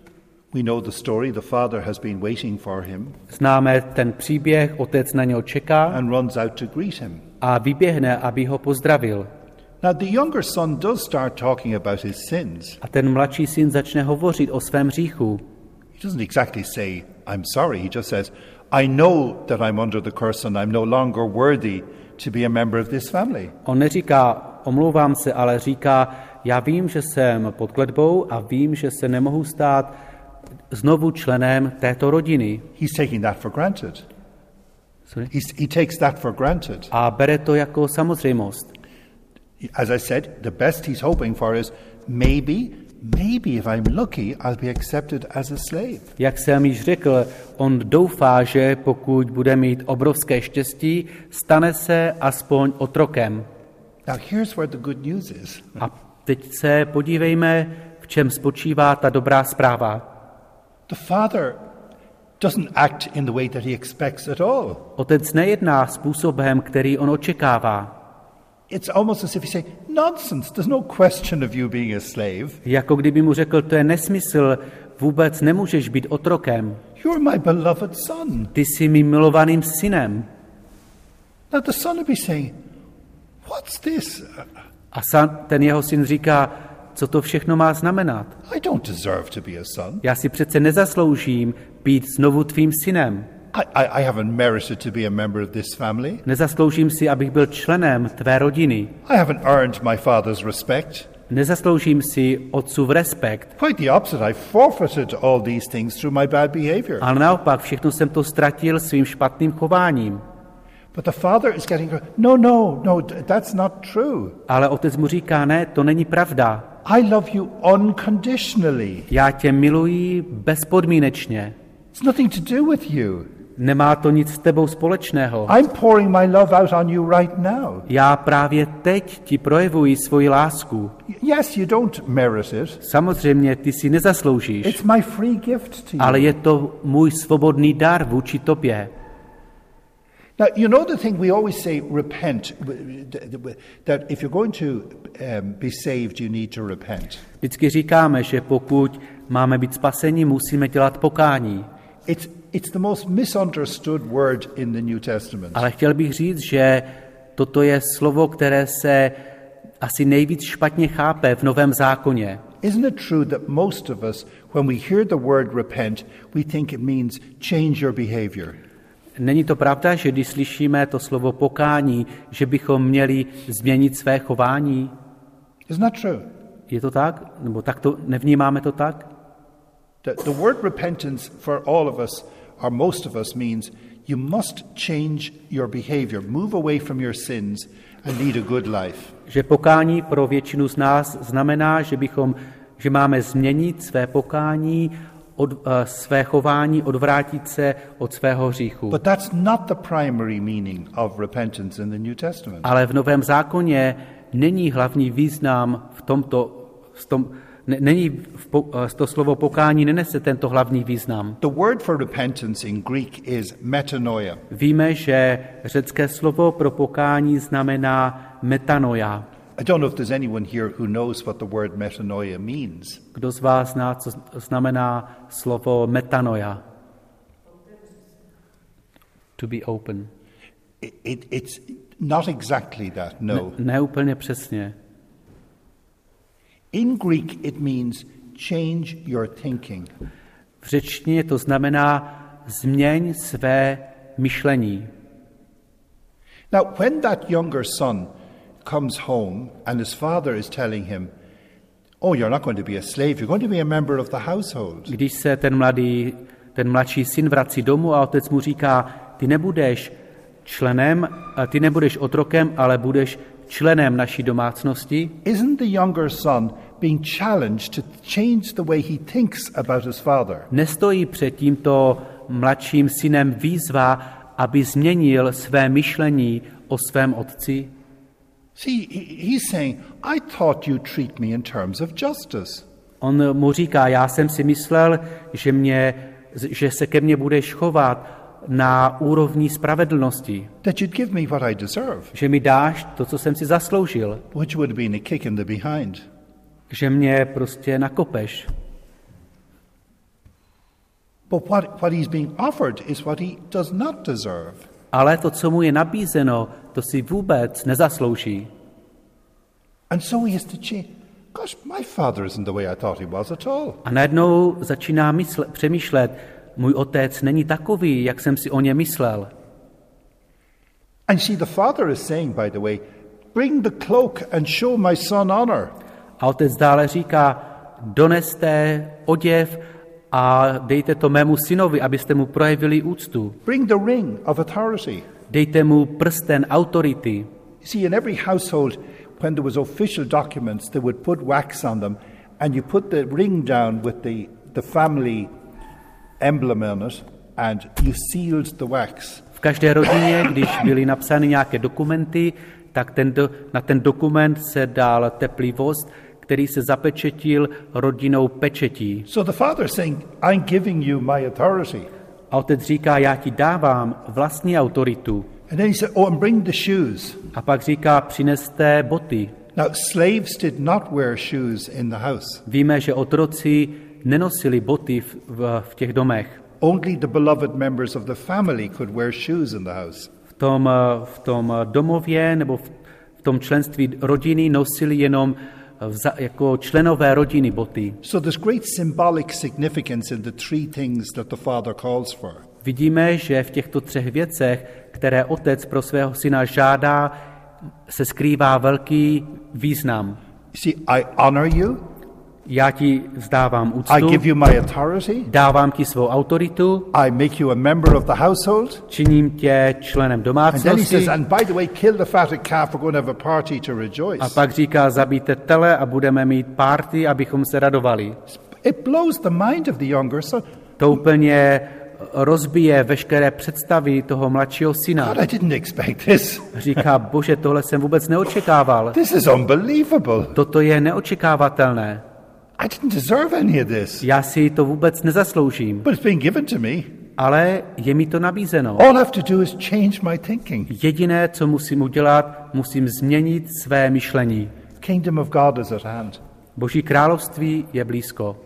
We know the story. The father has been waiting for him. Známe ten příběh, otec na něho čeká and runs out to greet him. A vyběhne, aby ho pozdravil. Now the younger son does start talking about his sins. A ten mladší syn začne hovořit o svém hříchu. He doesn't exactly say, I'm sorry. He just says, I know that I'm under the curse and I'm no longer worthy to be a member of this family. On neříká, omlouvám se, ale říká, já vím, že jsem pod kletbou a vím, že se nemohu stát znovu členem této rodiny. He's taking that for granted. Sorry? He's, he takes that for granted. A bere to jako samozřejmost. As I said, the best he's hoping for is maybe, maybe if I'm lucky, I'll be accepted as a slave. Jak jsem již řekl, on doufá, že pokud bude mít obrovské štěstí, stane se aspoň otrokem. Now here's where the good news is. A teď se podívejme, v čem spočívá ta dobrá zpráva. The father doesn't act in the way that he expects at all. Otec nejedná způsobem, který on očekává. It's almost as if he say, nonsense, there's no question of you being a slave. Jako kdyby mu řekl, to je nesmysl, vůbec nemůžeš být otrokem. You're my beloved son. Ty jsi mým milovaným synem. Now the son would be saying, what's this? A san, ten jeho syn říká, co to všechno má znamenat. I don't deserve to be a son. Já si přece nezasloužím být znovu tvým synem. I, I, I haven't merited to be a member of this family. Nezasloužím si, abych byl členem tvé rodiny. I haven't earned my father's respect. Nezasloužím si otcův respekt. Quite the opposite. I forfeited all these things through my bad behavior. Ale naopak, všechno jsem to ztratil svým špatným chováním. But the father is getting, no, no, no, that's not true. Ale otec mu říká, ne, to není pravda. I love you unconditionally. Já tě miluji bezpodmínečně. It's nothing to do with you. Nemá to nic s tebou společného. I'm pouring my love out on you right now. Já právě teď ti projevuji svoji lásku. Yes, you don't merit it. Samozřejmě ty si nezasloužíš. It's my free gift to you. Ale je to můj svobodný dar vůči tobě. Now, you know the thing we always say, repent, that if you're going to um, be saved, you need to repent. Vždycky říkáme, že pokud máme být spaseni, musíme dělat pokání. It's, it's the most misunderstood word in the New Testament. Ale chtěl bych říct, že toto je slovo, které se asi nejvíc špatně chápe v Novém zákoně. Isn't it true that most of us, when we hear the word repent, we think it means change your behavior? Není to pravda, že když slyšíme to slovo pokání, že bychom měli změnit své chování? Isn't that true? Je to tak? Nebo tak to, nevnímáme to tak? The, the word repentance for all of us, or most of us, means you must change your behavior, move away from your sins and lead a good life. Že pokání pro většinu z nás znamená, že bychom, že máme změnit své pokání, od, uh, své chování, odvrátit se od svého hříchu. But that's not the primary meaning of repentance in the New Testament. Ale v Novém zákoně není hlavní význam v tomto, v tom, ne, není v, uh, to slovo pokání nenese tento hlavní význam. The word for repentance in Greek is metanoia. Víme, že řecké slovo pro pokání znamená metanoia. I don't know if there's anyone here who knows what the word metanoia means. Kdo z vás zná, co znamená slovo metanoia? To be open. It, it, it's not exactly that, no. Ne, ne úplně přesně. In Greek it means change your thinking. V řečtině to znamená změň své myšlení. Now, when that younger son comes home and his father is telling him, oh, you're not going to be a slave, you're going to be a member of the household. Když se ten mladý, ten mladší syn vrací domů a otec mu říká, ty nebudeš členem, ty nebudeš otrokem, ale budeš členem naší domácnosti. Isn't the younger son being challenged to change the way he thinks about his father? Nestojí před tímto mladším synem výzva, aby změnil své myšlení o svém otci? See, he's saying, I thought you treat me in terms of justice. On mu říká, já jsem si myslel, že, mě, že se ke mně budeš chovat na úrovni spravedlnosti. That you'd give me what I deserve. Že mi dáš to, co jsem si zasloužil. Which would have been a kick in the behind. Že mě prostě nakopeš. But what, what he's being offered is what he does not deserve. Ale to, co mu je nabízeno, to si vůbec nezaslouží. And so he has to change. Gosh, my father isn't the way I thought he was at all. A najednou začíná mysle, přemýšlet, můj otec není takový, jak jsem si o ně myslel. And see, the father is saying, by the way, bring the cloak and show my son honor. A otec dále říká, doneste oděv a dejte to mému synovi, abyste mu projevili úctu. Bring the ring of authority. Dejte mu prsten autority. See, in every household, when there was official documents, they would put wax on them, and you put the ring down with the, the family emblem on it, and you sealed the wax. V každé rodině, když byly napsány nějaké dokumenty, tak ten do, na ten dokument se dal teplý vosk, který se zapečetil rodinnou pečetí. So the father is saying, I'm giving you my authority. A otec říká, já ti dávám vlastní autoritu. And then he said, oh, and bring the shoes. A pak říká, přineste boty. Now, slaves did not wear shoes in the house. Víme, že otroci nenosili boty v, v, v těch domech. Only the beloved members of the family could wear shoes in the house. V tom, v tom domově nebo v, v tom členství rodiny nosili jenom vza, jako členové rodiny boty. So there's great symbolic significance in the three things that the father calls for. Vidíme, že v těchto třech věcech, které otec pro svého syna žádá, se skrývá velký význam. See, I honor you. Já ti vzdávám úctu. I give you my authority. Dávám ti svou autoritu. I make you a member of the household. Činím tě členem domácnosti. And then he says, and by the way, kill the fatted calf. We're going to have a party to rejoice. A pak říká, zabijte tele a budeme mít party, abychom se radovali. It blows the mind of the younger son. To úplně rozbije veškeré představy toho mladšího syna. God, I didn't expect this. Říká, bože, tohle jsem vůbec neočekával. This is unbelievable. Toto je neočekávatelné. I didn't deserve any of this. Já si to vůbec nezasloužím. But it's been given to me. Ale je mi to nabízeno. All I have to do is change my thinking. Jediné, co musím udělat, musím změnit své myšlení. Kingdom of God is at hand. Boží království je blízko.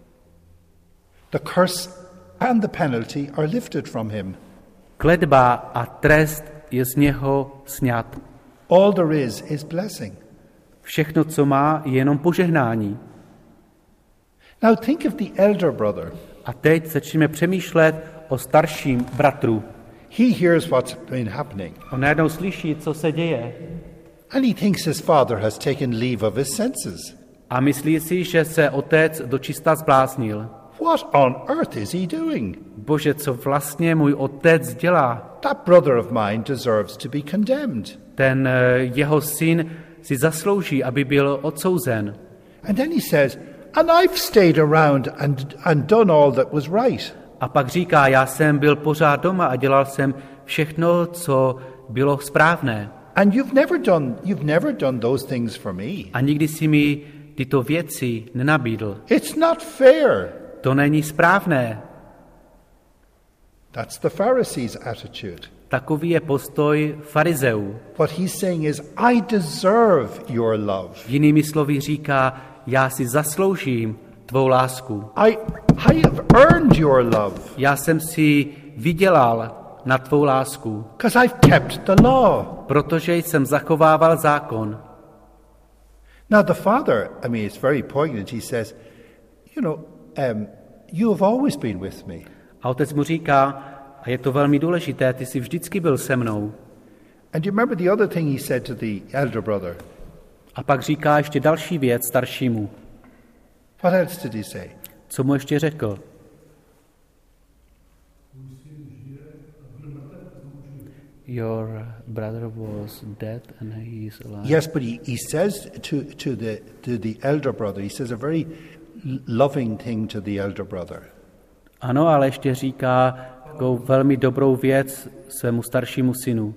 The curse and the penalty are lifted from him. Kletba a trest je z něho sňat. All there is is blessing. Všechno, co má, je jenom požehnání. Now think of the elder brother. A teď začneme přemýšlet o starším bratru. He hears what's been happening. On najednou slyší, co se děje. And he thinks his father has taken leave of his senses. A myslí si, že se otec dočista zbláznil. What on earth is he doing? Bože, co vlastně můj otec dělá? That brother of mine deserves to be condemned. Ten jeho syn si zaslouží, aby byl odsouzen. And then he says, and I've stayed around and, and done all that was right. A pak říká, já jsem byl pořád doma a dělal jsem všechno, co bylo správné. And you've never done, you've never done those things for me. A nikdy si mi tyto věci nenabídl. It's not fair. To není správné. That's the Pharisees' attitude. Takový je postoj farizeů. What he's saying is, I deserve your love. Jinými slovy říká, já si zasloužím tvou lásku. I, I have earned your love. Já jsem si vydělal na tvou lásku. Because I've kept the law. Protože jsem zachovával zákon. Now the father, I mean, it's very poignant. He says, you know, um, you have always been with me. A otec mu říká, a je to velmi důležité, ty jsi vždycky byl se mnou. And you remember the other thing he said to the elder brother? A pak říká ještě další věc staršímu. What else did he say? Co mu ještě řekl? Your brother was dead and he is alive. Yes, but he, he says to, to, the, to the elder brother, he says a very loving thing to the elder brother. Ano, ale ještě říká takovou velmi dobrou věc svému staršímu synu.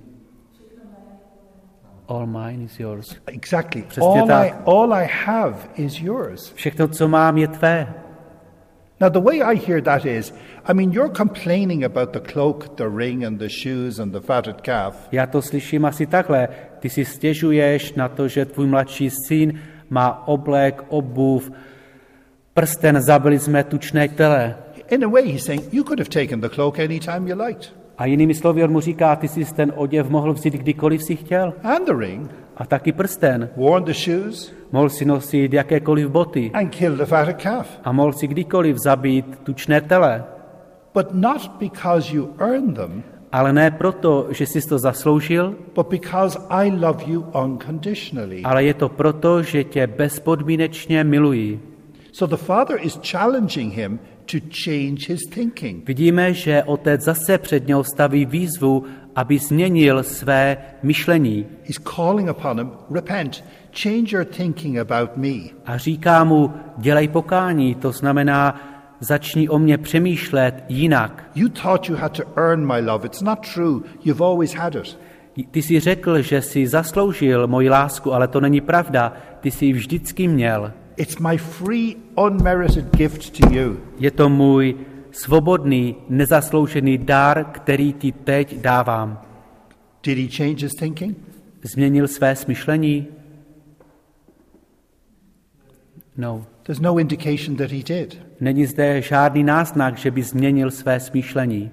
All mine is yours. Exactly. Přesně All tak. I, all I have is yours. Všechno, co mám, je tvé. Now, the way I hear that is, I mean, you're complaining about the cloak, the ring, and the shoes, and the fatted calf. Já to slyším asi takhle. Ty si stěžuješ na to, že tvůj mladší syn má oblek, obuv, prsten, zabili jsme tučné tele. In a way, he's saying, you could have taken the cloak any time you liked. A jinými slovy on mu říká, ty jsi ten oděv mohl vzít kdykoliv si chtěl. And the ring. A taky prsten. Worn the shoes. Mohl si nosit jakékoliv boty. And killed the fatted calf. A mohl si kdykoliv zabít tučné tele. But not because you earned them. Ale ne proto, že jsi to zasloužil, But because I love you unconditionally. ale je to proto, že tě bezpodmínečně miluji. So the father is challenging him to change his thinking. Vidíme, že otec zase před něho staví výzvu, aby změnil své myšlení. He's calling upon him, repent, change your thinking about me. A říká mu, dělej pokání, to znamená, začni o mě přemýšlet jinak. You thought you had to earn my love. It's not true. You've always had it. Ty jsi řekl, že jsi zasloužil moji lásku, ale to není pravda, ty jsi ji vždycky měl. It's my free, unmerited gift to you. Je to můj svobodný, nezasloužený dar, který ti teď dávám. Did he change his thinking? Změnil své smyšlení? No. There's no indication that he did. Není zde žádný náznak, že by změnil své smýšlení.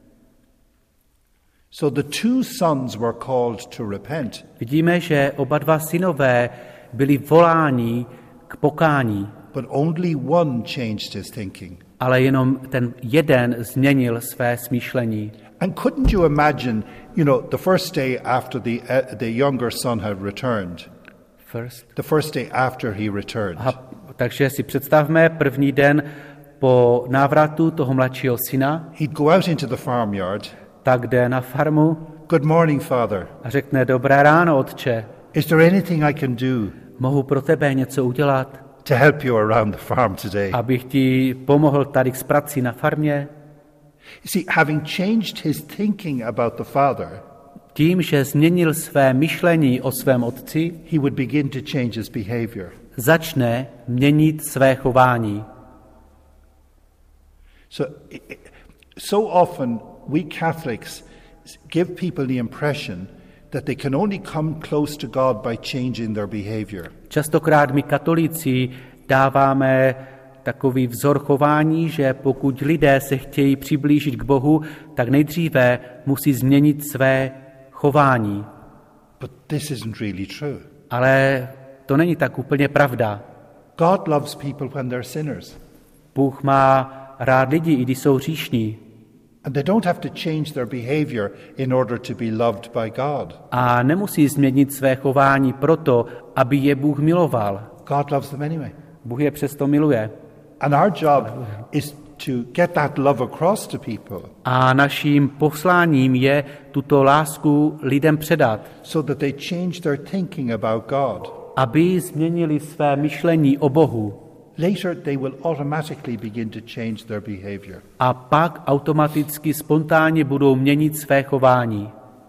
So the two sons were called to repent. Vidíme, že oba dva synové byli voláni k pokání. But only one changed his thinking. Ale jenom ten jeden změnil své smýšlení. And couldn't you imagine, you know, the first day after the, uh, the younger son had returned? First. The first day after he returned. Aha, takže si představme první den po návratu toho mladšího syna. He'd go out into the farmyard. Tak jde na farmu. Good morning, Father. A řekne, dobré ráno, otče. Is there anything I can do? Mohu pro tebe něco udělat? To help you around the farm today. Abych ti pomohl tady s prací na farmě? You see, having changed his thinking about the father, tím, že změnil své myšlení o svém otci, he would begin to change his behavior. Začne měnit své chování. So, so often we Catholics give people the impression that they can only come close to God by changing their behavior. Častokrát my katolíci dáváme takový vzor chování, že pokud lidé se chtějí přiblížit k Bohu, tak nejdříve musí změnit své chování. But this isn't really true. Ale to není tak úplně pravda. God loves people when they're sinners. Bůh má rád lidi, i když jsou hříšní. And they don't have to change their behavior in order to be loved by God. A nemusí změnit své chování proto, aby je Bůh miloval. God loves them anyway. Bůh je přesto miluje. And our job is to get that love across to people. A naším posláním je tuto lásku lidem předat. So that they change their thinking about God. Aby změnili své myšlení o Bohu. Later they will automatically begin to change their behavior. A pak automaticky spontánně budou měnit své chování.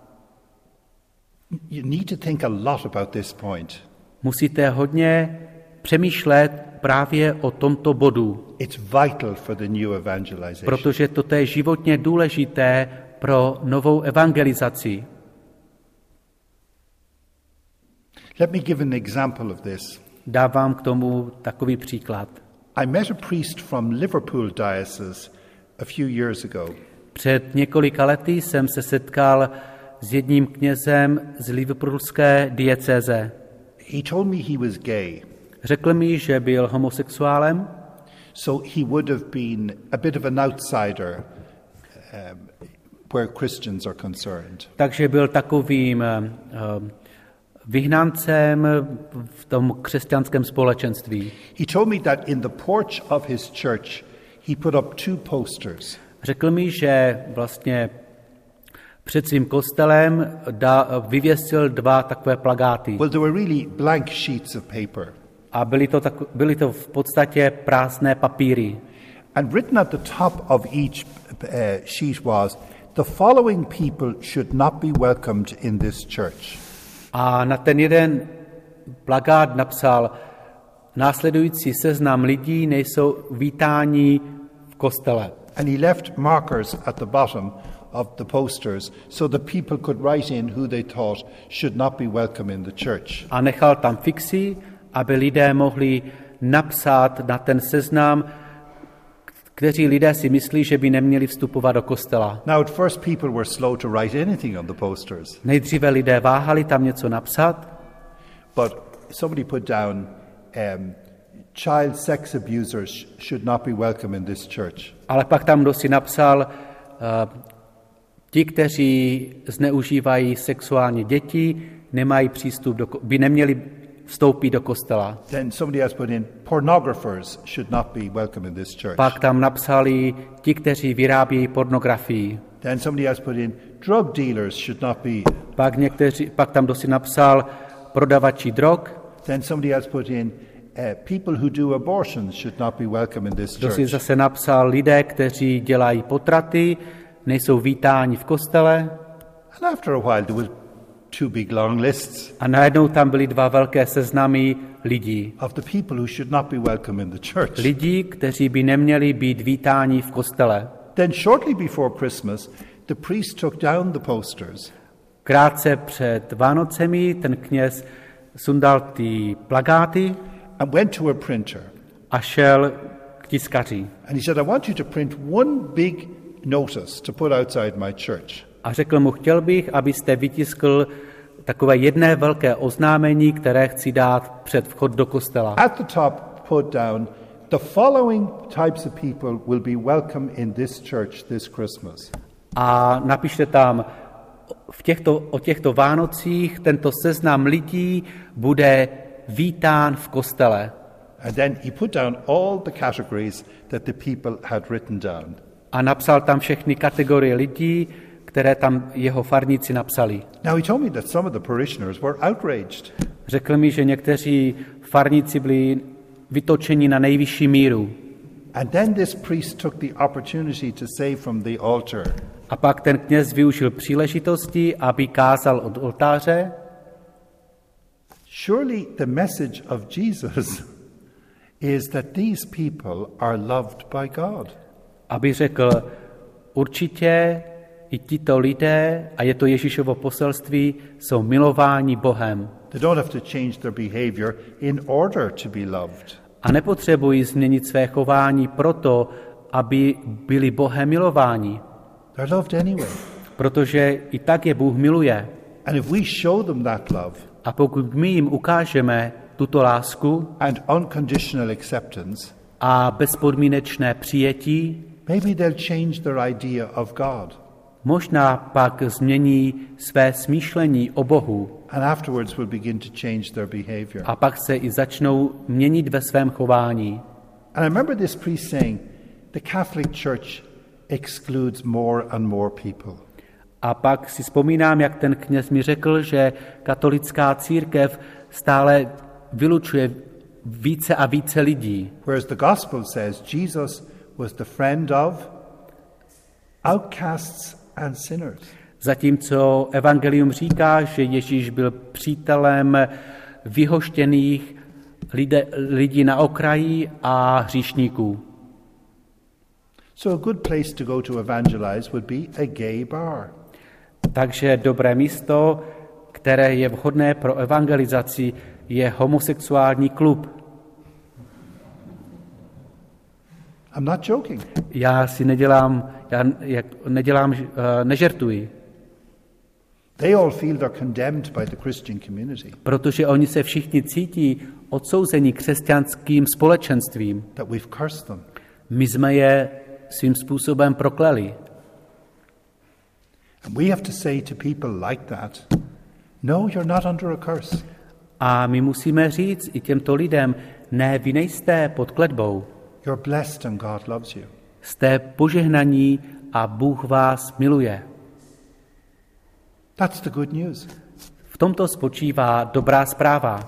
You need to think a lot about this point. Musíte hodně přemýšlet právě o tomto bodu. It's vital for the new evangelization. Protože toto je životně důležité pro novou evangelizaci. Let me give an example of this. Dávám k tomu takový příklad. I met a priest from Liverpool diocese a few years ago. Před několika lety jsem se setkal s jedním knězem z Liverpoolské diecéze. He told me he was gay. Řekl mi, že byl homosexuálem. So he would have been a bit of an outsider um, where Christians are concerned. Takže byl takovým uh, vyhnancem v tom křesťanském společenství. He told me that in the porch of his church he put up two posters. Řekl mi, že vlastně před svým kostelem da, vyvěsil dva takové plakáty. Well, they were really blank sheets of paper. A byly to, tak, byly to v podstatě prázdné papíry. And written at the top of each uh, sheet was, the following people should not be welcomed in this church. A na ten jeden plakát napsal, následující seznam lidí nejsou vítáni v kostele. And he left markers at the bottom of the posters so that people could write in who they thought should not be welcome in the church. A nechal tam fixy, aby lidé mohli napsat na ten seznam, kteří lidé si myslí, že by neměli vstupovat do kostela. Now at first people were slow to write anything on the posters. Nejdříve lidé váhali tam něco napsat, but somebody put down um, child sex abusers should not be welcome in this church. Ale pak tam kdo si napsal, uh, ti, kteří zneužívají sexuálně děti, nemají přístup do, by neměli vstoupit do kostela. Then somebody else put in pornographers should not be welcome in this church. Pak tam napsali ti, kteří vyrábějí pornografii. Then somebody else put in drug dealers should not be. Pak někteří, pak tam kdo si napsal prodavači drog. Then somebody else put in uh, people who do abortions should not be welcome in this Kdo si church. zase napsal lidé, kteří dělají potraty, nejsou vítáni v kostele. And after a while there was two big long lists. A najednou tam byly dva velké seznamy lidí. Of the people who should not be welcome in the church. Lidí, kteří by neměli být vítáni v kostele. Then shortly before Christmas, the priest took down the posters. Krátce před Vánocemi ten kněz sundal ty plakáty and went to a printer. A šel k tiskaři. And he said, I want you to print one big notice to put outside my church. A řekl mu, chtěl bych, abyste vytiskl takové jedné velké oznámení, které chci dát před vchod do kostela. At the top, put down, the following types of people will be welcome in this church this Christmas. A napište tam, v těchto, o těchto Vánocích tento seznam lidí bude vítán v kostele. And then he put down all the categories that the people had written down. A napsal tam všechny kategorie lidí, které tam jeho farníci napsali. Now he told me that some of the parishioners were outraged. Řekl mi, že někteří farníci byli vytočeni na nejvyšší míru. And then this priest took the opportunity to say from the altar. A pak ten kněz využil příležitosti, aby kázal od oltáře. Surely the message of Jesus is that these people are loved by God. Aby řekl, určitě i tito lidé, a je to Ježíšovo poselství, jsou milováni Bohem. They don't have to change their behavior in order to be loved. A nepotřebují změnit své chování proto, aby byli Bohem milováni. They're loved anyway. Protože i tak je Bůh miluje. And if we show them that love, A pokud my jim ukážeme tuto lásku and unconditional acceptance, a bezpodmínečné přijetí, maybe they'll change their idea of God. možná pak změní své smýšlení o Bohu And afterwards will begin to change their behavior. a pak se i začnou měnit ve svém chování. And I remember this priest saying, the Catholic Church excludes more and more people. A pak si vzpomínám, jak ten kněz mi řekl, že katolická církev stále vylučuje více a více lidí. Whereas the gospel says Jesus was the friend of outcasts and sinners. Zatímco evangelium říká, že Ježíš byl přítelem vyhoštěných lidé, lidí na okraji a hříšníků. So a good place to go to evangelize would be a gay bar. Takže dobré místo, které je vhodné pro evangelizaci, je homosexuální klub. I'm not joking. Já si nedělám, já jak, nedělám, uh, nežertuji. They all feel they're condemned by the Christian community. Protože oni se všichni cítí odsouzení křesťanským společenstvím. That we've cursed them. My jsme je svým způsobem prokleli. And we have to say to people like that, no, you're not under a curse. A my musíme říct i těmto lidem, ne, vy nejste pod kletbou. You're blessed and God loves you. Jste požehnaní a Bůh vás miluje. That's the good news. V tomto spočívá dobrá zpráva.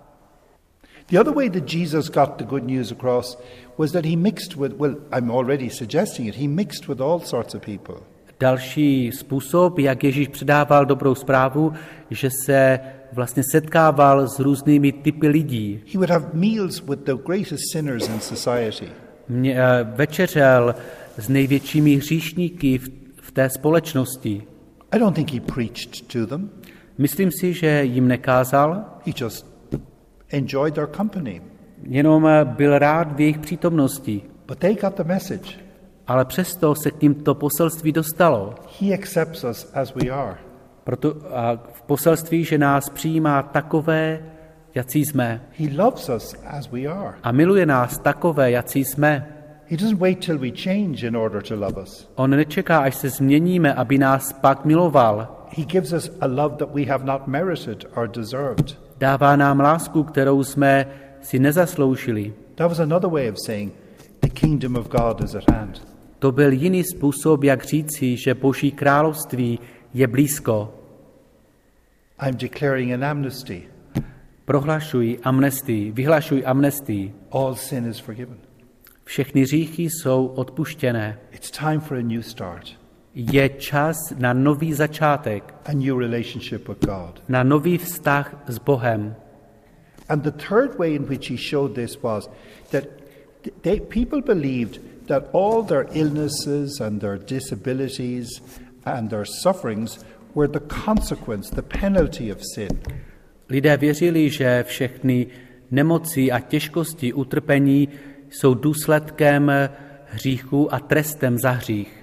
The other way that Jesus got the good news across was that he mixed with, well, I'm already suggesting it, he mixed with all sorts of people. Další způsob, jak Ježíš předával dobrou zprávu, že se vlastně setkával s různými typy lidí. He would have meals with the greatest sinners in society. Mě, večeřel s největšími hříšníky v, v té společnosti. I don't think he preached to them. Myslím si, že jim nekázal. He just enjoyed their company. Jenom byl rád v jejich přítomnosti. But they got the message. Ale přesto se k ním to poselství dostalo. He accepts us as we are. Proto a v poselství, že nás přijímá takové, jací jsme. He loves us as we are. A miluje nás takové, jací jsme. He doesn't wait till we change in order to love us. On nečeká, až se změníme, aby nás pak miloval. He gives us a love that we have not merited or deserved. Dává nám lásku, kterou jsme si nezasloužili. That was another way of saying the kingdom of God is at hand. To byl jiný způsob, jak říci, že Boží království je blízko. I'm declaring an amnesty. Prohlašuj amnestii, vyhlašuj amnestii. All sin is forgiven. Všechny hříchy jsou odpuštěné. It's time for a new start. Je čas na nový začátek, A new relationship with God. na nový vztah s Bohem. And the third way in which he showed this was that they, people believed that all their illnesses and their disabilities and their sufferings were the consequence, the penalty of sin. Lidé věřili, že všechny nemoci a těžkosti, utrpení jsou důsledkem hříchu a trestem za hřích.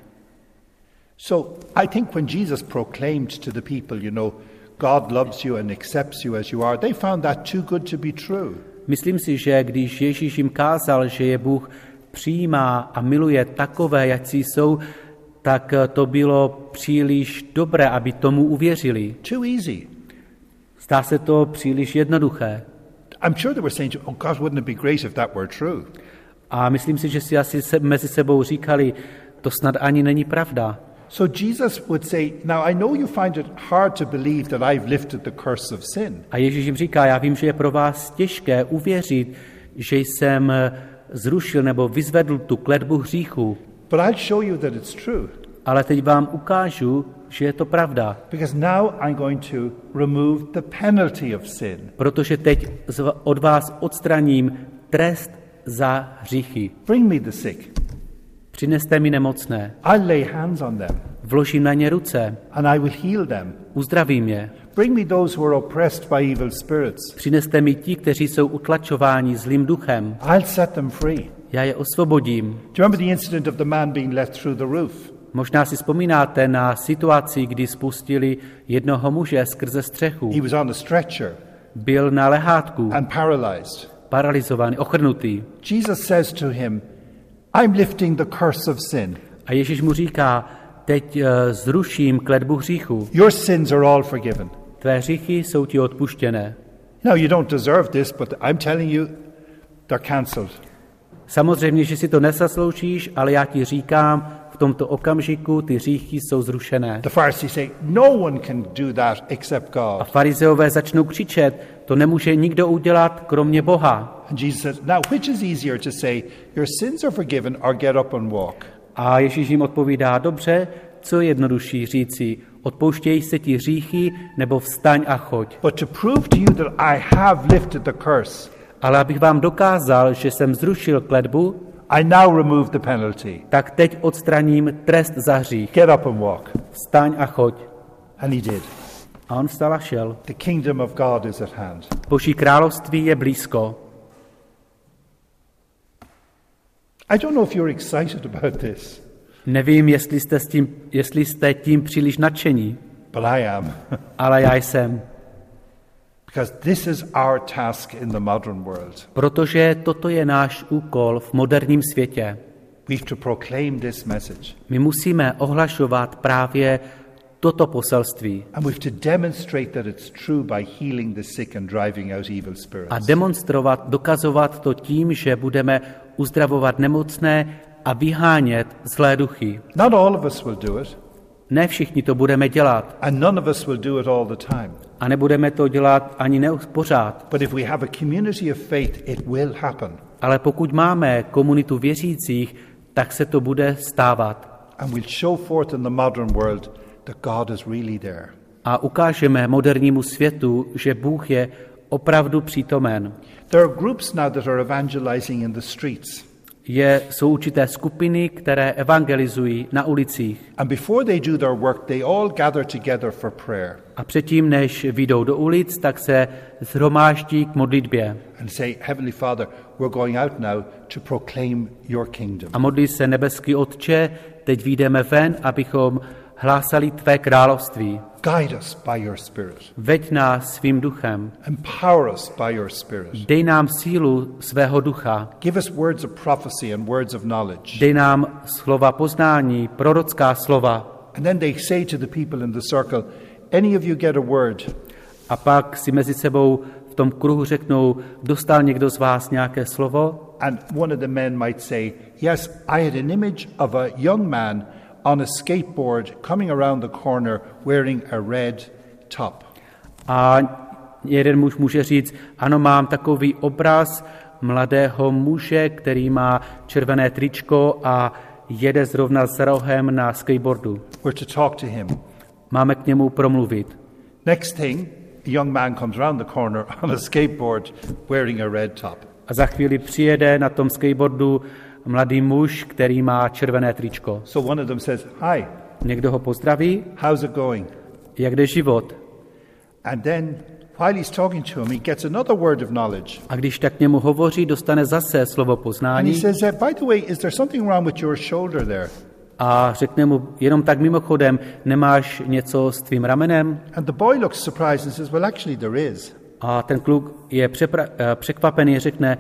So I think when Jesus proclaimed to the people, you know, God loves you and accepts you as you are, they found that too good to be true. Myslím si, že když Ježíš jim kázal, že je Bůh přijímá a miluje takové, jací jsou, tak to bylo příliš dobré, aby tomu uvěřili. Too easy. Zdá se to příliš jednoduché. I'm sure they were saying, oh God, wouldn't it be great if that were true? A myslím si, že si asi se, mezi sebou říkali, to snad ani není pravda. So Jesus would say, now I know you find it hard to believe that I've lifted the curse of sin. A Ježíš jim říká, já vím, že je pro vás těžké uvěřit, že jsem zrušil nebo vyzvedl tu kletbu hříchu. But I'll show you that it's true. Ale teď vám ukážu, že je to pravda. Because now I'm going to remove the penalty of sin. Protože teď od vás odstraním trest za hříchy. Bring me the sick. Přineste mi nemocné. I'll lay hands on them. Vložím na ně ruce. And I will heal them. Uzdravím je. Bring me those who are oppressed by evil spirits. Přineste mi ti, kteří jsou utlačováni zlým duchem. I'll set them free. Já je osvobodím. Do you remember the incident of the man being let through the roof? Možná si vzpomínáte na situaci, kdy spustili jednoho muže skrze střechu. He was on a stretcher. byl na lehátku, and paralyzed. paralizovaný, ochrnutý. Jesus says to him, I'm lifting the curse of sin. A Ježíš mu říká, teď uh, zruším kletbu hříchu. Your sins are all forgiven. Tvé hříchy jsou ti odpuštěné. Now, you don't deserve this, but I'm telling you, they're cancelled. Samozřejmě, že si to nezasloužíš, ale já ti říkám, v tomto okamžiku ty hříchy jsou zrušené. The Pharisees say, no one can do that except A God. farizeové začnou křičet, to nemůže nikdo udělat, kromě Boha. And Jesus says, now, which is easier to say, your sins are forgiven, or get up and walk? A Ježíš jim odpovídá, dobře, co je jednodušší říci, odpouštějí se ti hříchy, nebo vstaň a choď. But to prove to you that I have lifted the curse, Ale abych vám dokázal, že jsem zrušil kletbu, I now remove the penalty. tak teď odstraním trest za hřích. Get up and walk. Vstaň a choď. And he did. A on vstal a šel. The kingdom of God is at hand. Boží království je blízko. I don't know if you're excited about this, Nevím, jestli jste, s tím, jestli jste tím příliš nadšení, but I am. ale já jsem. Because this is our task in the modern world. Protože toto je náš úkol v moderním světě. We have to proclaim this message. My musíme ohlašovat právě toto poselství And we have to demonstrate that it's true by healing the sick and driving out evil spirits. a demonstrovat, dokazovat to tím, že budeme uzdravovat nemocné a vyhánět zlé duchy. Not all of us will do it, Ne všichni to budeme dělat and none of us will do it all the time. a nebudeme to dělat ani neuspořád. But if we have a community of faith, it will happen. Ale pokud máme komunitu věřících, tak se to bude stávat. And we'll show forth in the modern world that God is really there. A ukážeme modernímu světu, že Bůh je opravdu přítomen. There are groups now that are evangelizing in the streets. Je, jsou určité skupiny, které evangelizují na ulicích. And before they do their work, they all gather together for prayer A předtím, než vyjdou do ulic, tak se shromáždí k modlitbě. and say, Heavenly Father, we're going out now to proclaim your kingdom. A modlí se nebeský Otče, teď vyjdeme ven, abychom hlásali tvé království. Guide us by your Spirit. Veď nás svým duchem. Empower us by your Spirit. Dej nám sílu svého ducha. Give us words of prophecy and words of knowledge. Dej nám slova poznání, prorocká slova. And then they say to the people in the circle, any of you get a word? A pak si mezi sebou v tom kruhu řeknou, dostal někdo z vás nějaké slovo? And one of the men might say, yes, I had an image of a young man on a skateboard coming around the corner wearing a red top. A jeden muž může říct, ano, mám takový obraz mladého muže, který má červené tričko a jede zrovna s rohem na skateboardu. We're to talk to him. Máme k němu promluvit. Next thing, a young man comes around the corner on a skateboard wearing a red top. A za chvíli přijede na tom skateboardu mladý muž, který má červené tričko. So one of them says, hi, Někdo ho pozdraví, how's it going? jak jde život. And then while he's talking to him, he gets another word of knowledge. A když tak k němu hovoří, dostane zase slovo And he poznání says, uh, by the way, is there something wrong with your shoulder there? a řekne mu jenom tak mimochodem, nemáš něco s tvým ramenem? And the boy looks surprised and says, well, actually there is. A ten kluk je přepra- eh, překvapený, řekne,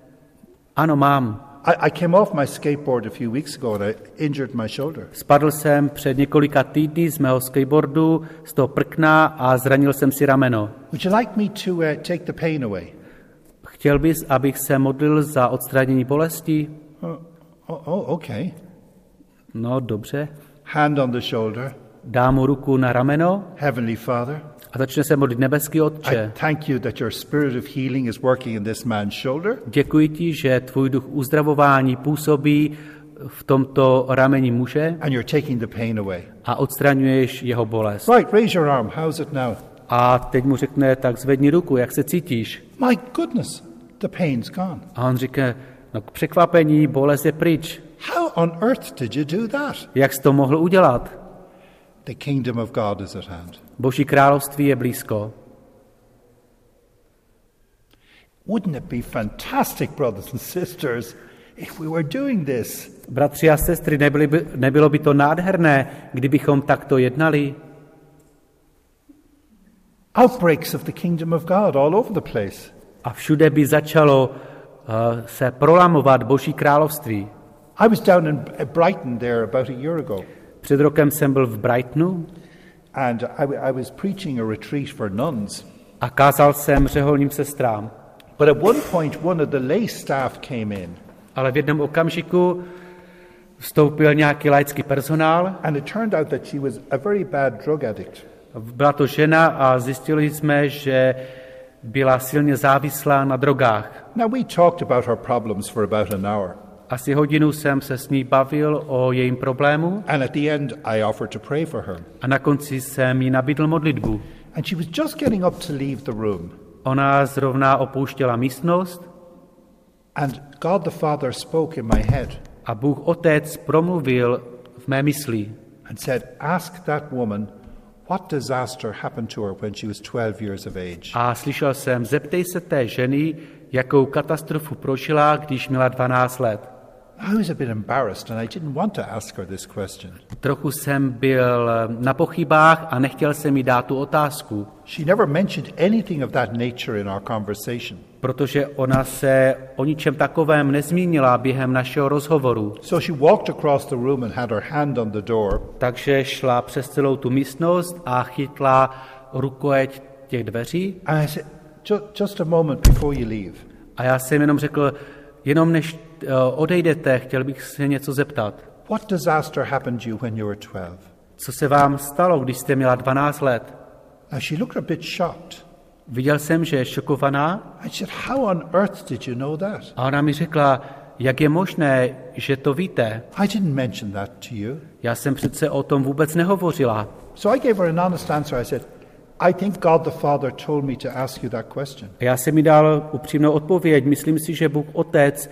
ano, mám. I, I came off my skateboard a few weeks ago and I injured my shoulder. Spadl jsem před několika týdny z mého skateboardu, z toho prkna a zranil jsem si rameno. Would you like me to uh, take the pain away? Chtěl bys, abych se modlil za odstranění bolesti? Oh, oh, oh, okay. No, dobře. Hand on the shoulder. Dá mu ruku na rameno Heavenly Father, a začne se modlit nebeský I Otče. thank you that your spirit of healing is working in this man's shoulder. Děkuji ti, že tvůj duch uzdravování působí v tomto rameni muže And you're taking the pain away. a odstraňuješ jeho bolest. Right, raise your arm. How's it now? A teď mu řekne, tak zvedni ruku, jak se cítíš? My goodness, the pain's gone. A on říká, no k překvapení, bolest je pryč. How on earth did you do that? Jak jsi to mohl udělat? The kingdom of God is at hand. Boží království je blízko. Wouldn't it be fantastic, brothers and sisters, if we were doing this? Bratři a sestry, nebyly by, nebylo by to nádherné, kdybychom takto jednali? outbreaks of the kingdom of God all over the place. A všude by začalo uh, se prolamovat Boží království. I was down in Brighton there about a year ago. Před rokem jsem byl v Brightonu and I, I was preaching a retreat for nuns. A kázal jsem řeholním sestrám. But at one point one of the lay staff came in. Ale v jednom okamžiku vstoupil nějaký laický personál. And it turned out that she was a very bad drug addict. Byla to žena a zjistili jsme, že byla silně závislá na drogách. Now we talked about her problems for about an hour. Asi hodinu jsem se s ní bavil o jejím problému. And at the end I offered to pray for her. A na konci jsem jí nabídl modlitbu. And she was just getting up to leave the room. Ona zrovna opouštěla místnost. And God the Father spoke in my head. A Bůh Otec promluvil v mé mysli. And said, ask that woman what disaster happened to her when she was twelve years of age. A slyšel jsem, zeptej se té ženy, jakou katastrofu prožila, když měla dvanáct let. I was a bit embarrassed and I didn't want to ask her this question. Trochu jsem byl na pochybách a nechtěl jsem jí dát tu otázku. She never mentioned anything of that nature in our conversation. Protože ona se o ničem takovém nezmínila během našeho rozhovoru. So she walked across the room and had her hand on the door. Takže šla přes celou tu místnost a chytla rukojeť těch dveří. And I said, just a moment before you leave. A já jsem jenom řekl, jenom než odejdete, chtěl bych se něco zeptat. What disaster happened you when you were twelve? Co se vám stalo, když jste měla dvanáct let? Now she looked a bit shocked. Viděl jsem, že je šokovaná. I said, how on earth did you know that? A ona mi řekla, jak je možné, že to víte? I didn't mention that to you. Já jsem přece o tom vůbec nehovořila. So I gave her an honest answer. I said, I think God the Father told me to ask you that question. A já jsem mi dal upřímnou odpověď. Myslím si, že Bůh Otec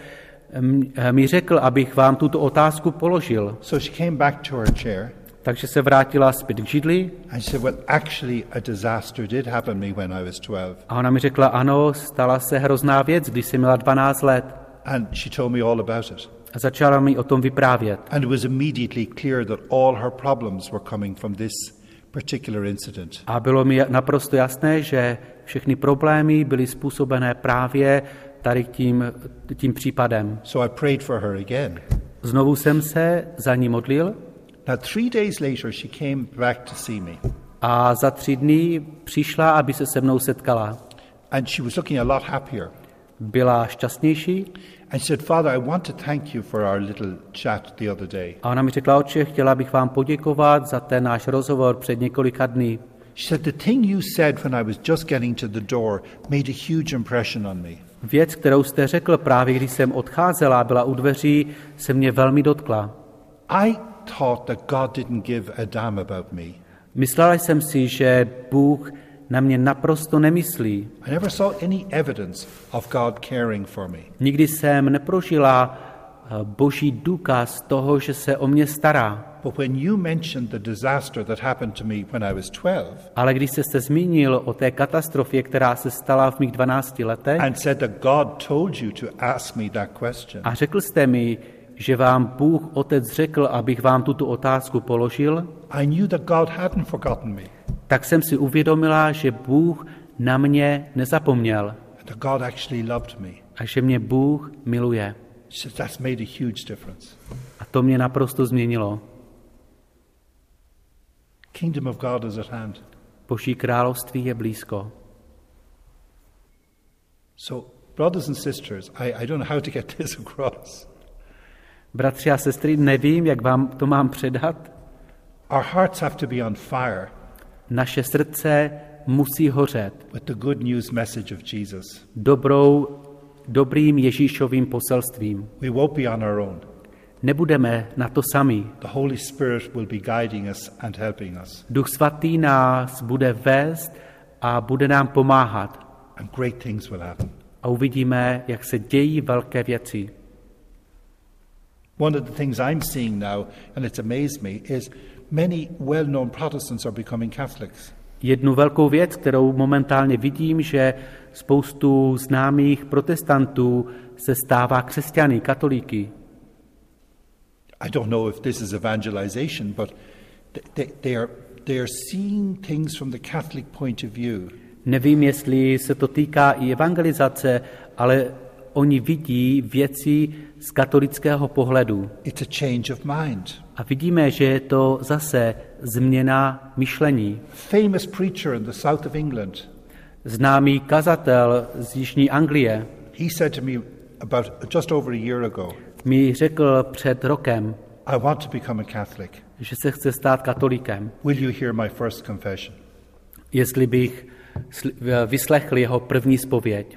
mi řekl, abych vám tuto otázku položil. So she came back to her chair. Takže se vrátila zpět k židli. And she said, well, actually a disaster did happen me when I was twelve. A ona mi řekla, ano, stala se hrozná věc, když jsem měla dvanáct let. And she told me all about it. A začala mi o tom vyprávět. And it was immediately clear that all her problems were coming from this particular incident. A bylo mi naprosto jasné, že všechny problémy byly způsobené právě tady tím, tím případem. So I prayed for her again. Znovu jsem se za ní modlil. Now three days later she came back to see me. A za tři dny přišla, aby se se mnou setkala. And she was looking a lot happier. Byla šťastnější. And she said, Father, I want to thank you for our little chat the other day. A ona mi řekla, Otče, chtěla bych vám poděkovat za ten náš rozhovor před několika dny. She said, the thing you said when I was just getting to the door made a huge impression on me. Věc, kterou jste řekl právě, když jsem odcházela, byla u dveří, se mě velmi dotkla. I thought that God didn't give a damn about me. Myslela jsem si, že Bůh na mě naprosto nemyslí. I never saw any evidence of God caring for me. Nikdy jsem neprožila Boží důkaz toho, že se o mě stará. But when you mentioned the disaster that happened to me when I was twelve, ale když jste se zmínil o té katastrofě, která se stala v mých dvanácti letech, and said that God told you to ask me that question, a řekl jste mi, že vám Bůh Otec řekl, abych vám tuto otázku položil, I knew that God hadn't forgotten me. Tak jsem si uvědomila, že Bůh na mě nezapomněl. And that God actually loved me. A že mě Bůh miluje. So that's made a huge difference. A to mě naprosto změnilo. Kingdom of God is at hand. Boží království je blízko. So, brothers and sisters, I, I don't know how to get this across. Bratři a sestry, nevím, jak vám to mám předat. Our hearts have to be on fire. Naše srdce musí hořet. With the good news message of Jesus. Dobrou, dobrým Ježíšovým poselstvím. We won't be on our own. Nebudeme na to sami. The Holy Spirit will be guiding us and helping us. Duch svatý nás bude vést a bude nám pomáhat. And great things will happen. A uvidíme, jak se dějí velké věci. One of the things I'm seeing now, and it's amazed me, is many well-known Protestants are becoming Catholics. Jednu velkou věc, kterou momentálně vidím, že spoustu známých protestantů se stává křesťany, katolíky. I don't know if this is evangelization, but they, they, are, they are seeing things from the Catholic point of view. Nevím, jestli se to týká i evangelizace, ale oni vidí věci z katolického pohledu. It's a change of mind. A vidíme, že je to zase změna myšlení. Famous preacher in the south of England. Známý kazatel z jižní Anglie. He said to me about just over a year ago. Mi řekl před rokem, I want to become a Catholic. že se chce stát katolíkem. Will you hear my first confession? Jestli bych vyslechl jeho první zpověď.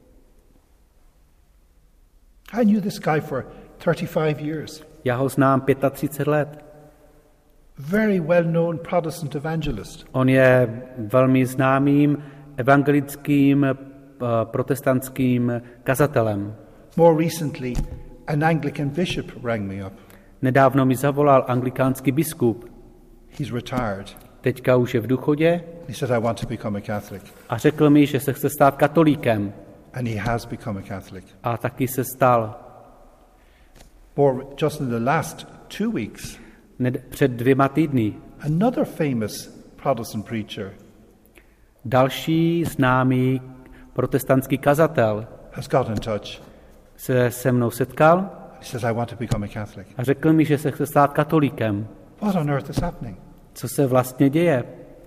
I knew this guy for thirty-five years. Já ho znám třicet pět let. Very well-known Protestant evangelist. On je velmi známým evangelickým protestantským kazatelem. More recently, an Anglican bishop rang me up. Nedávno mi zavolal anglikánský biskup. He's retired. Teďka už je v důchodě. He said, I want to become a Catholic. A řekl mi, že se chce stát katolíkem. And he has become a Catholic. A taky se stal. More just in the last two weeks, Ned- před dvěma týdny. another famous Protestant preacher Další známý protestantský kazatel has got in touch. se se mnou setkal He says, I want to become a Catholic. a řekl mi, že se chce stát katolíkem. What on earth is happening? Co se vlastně děje?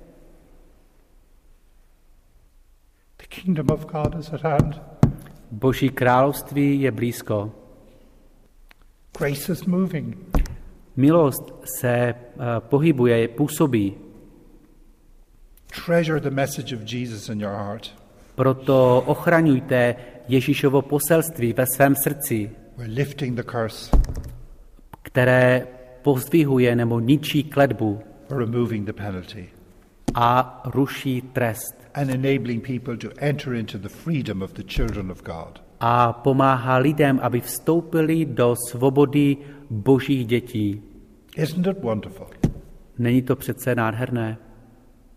The kingdom of God is at hand. Boží království je blízko. Grace is moving. Milost se uh, pohybuje, působí. Treasure the message of Jesus in your heart. Proto ochraňujte Ježíšovo poselství ve svém srdci, We're lifting the curse. které pozdvihuje nebo ničí kletbu We're removing the penalty. a ruší trest And enabling people to enter into the freedom of the children of God. a pomáhá lidem, aby vstoupili do svobody Božích dětí. Isn't it wonderful? Není to přece nádherné?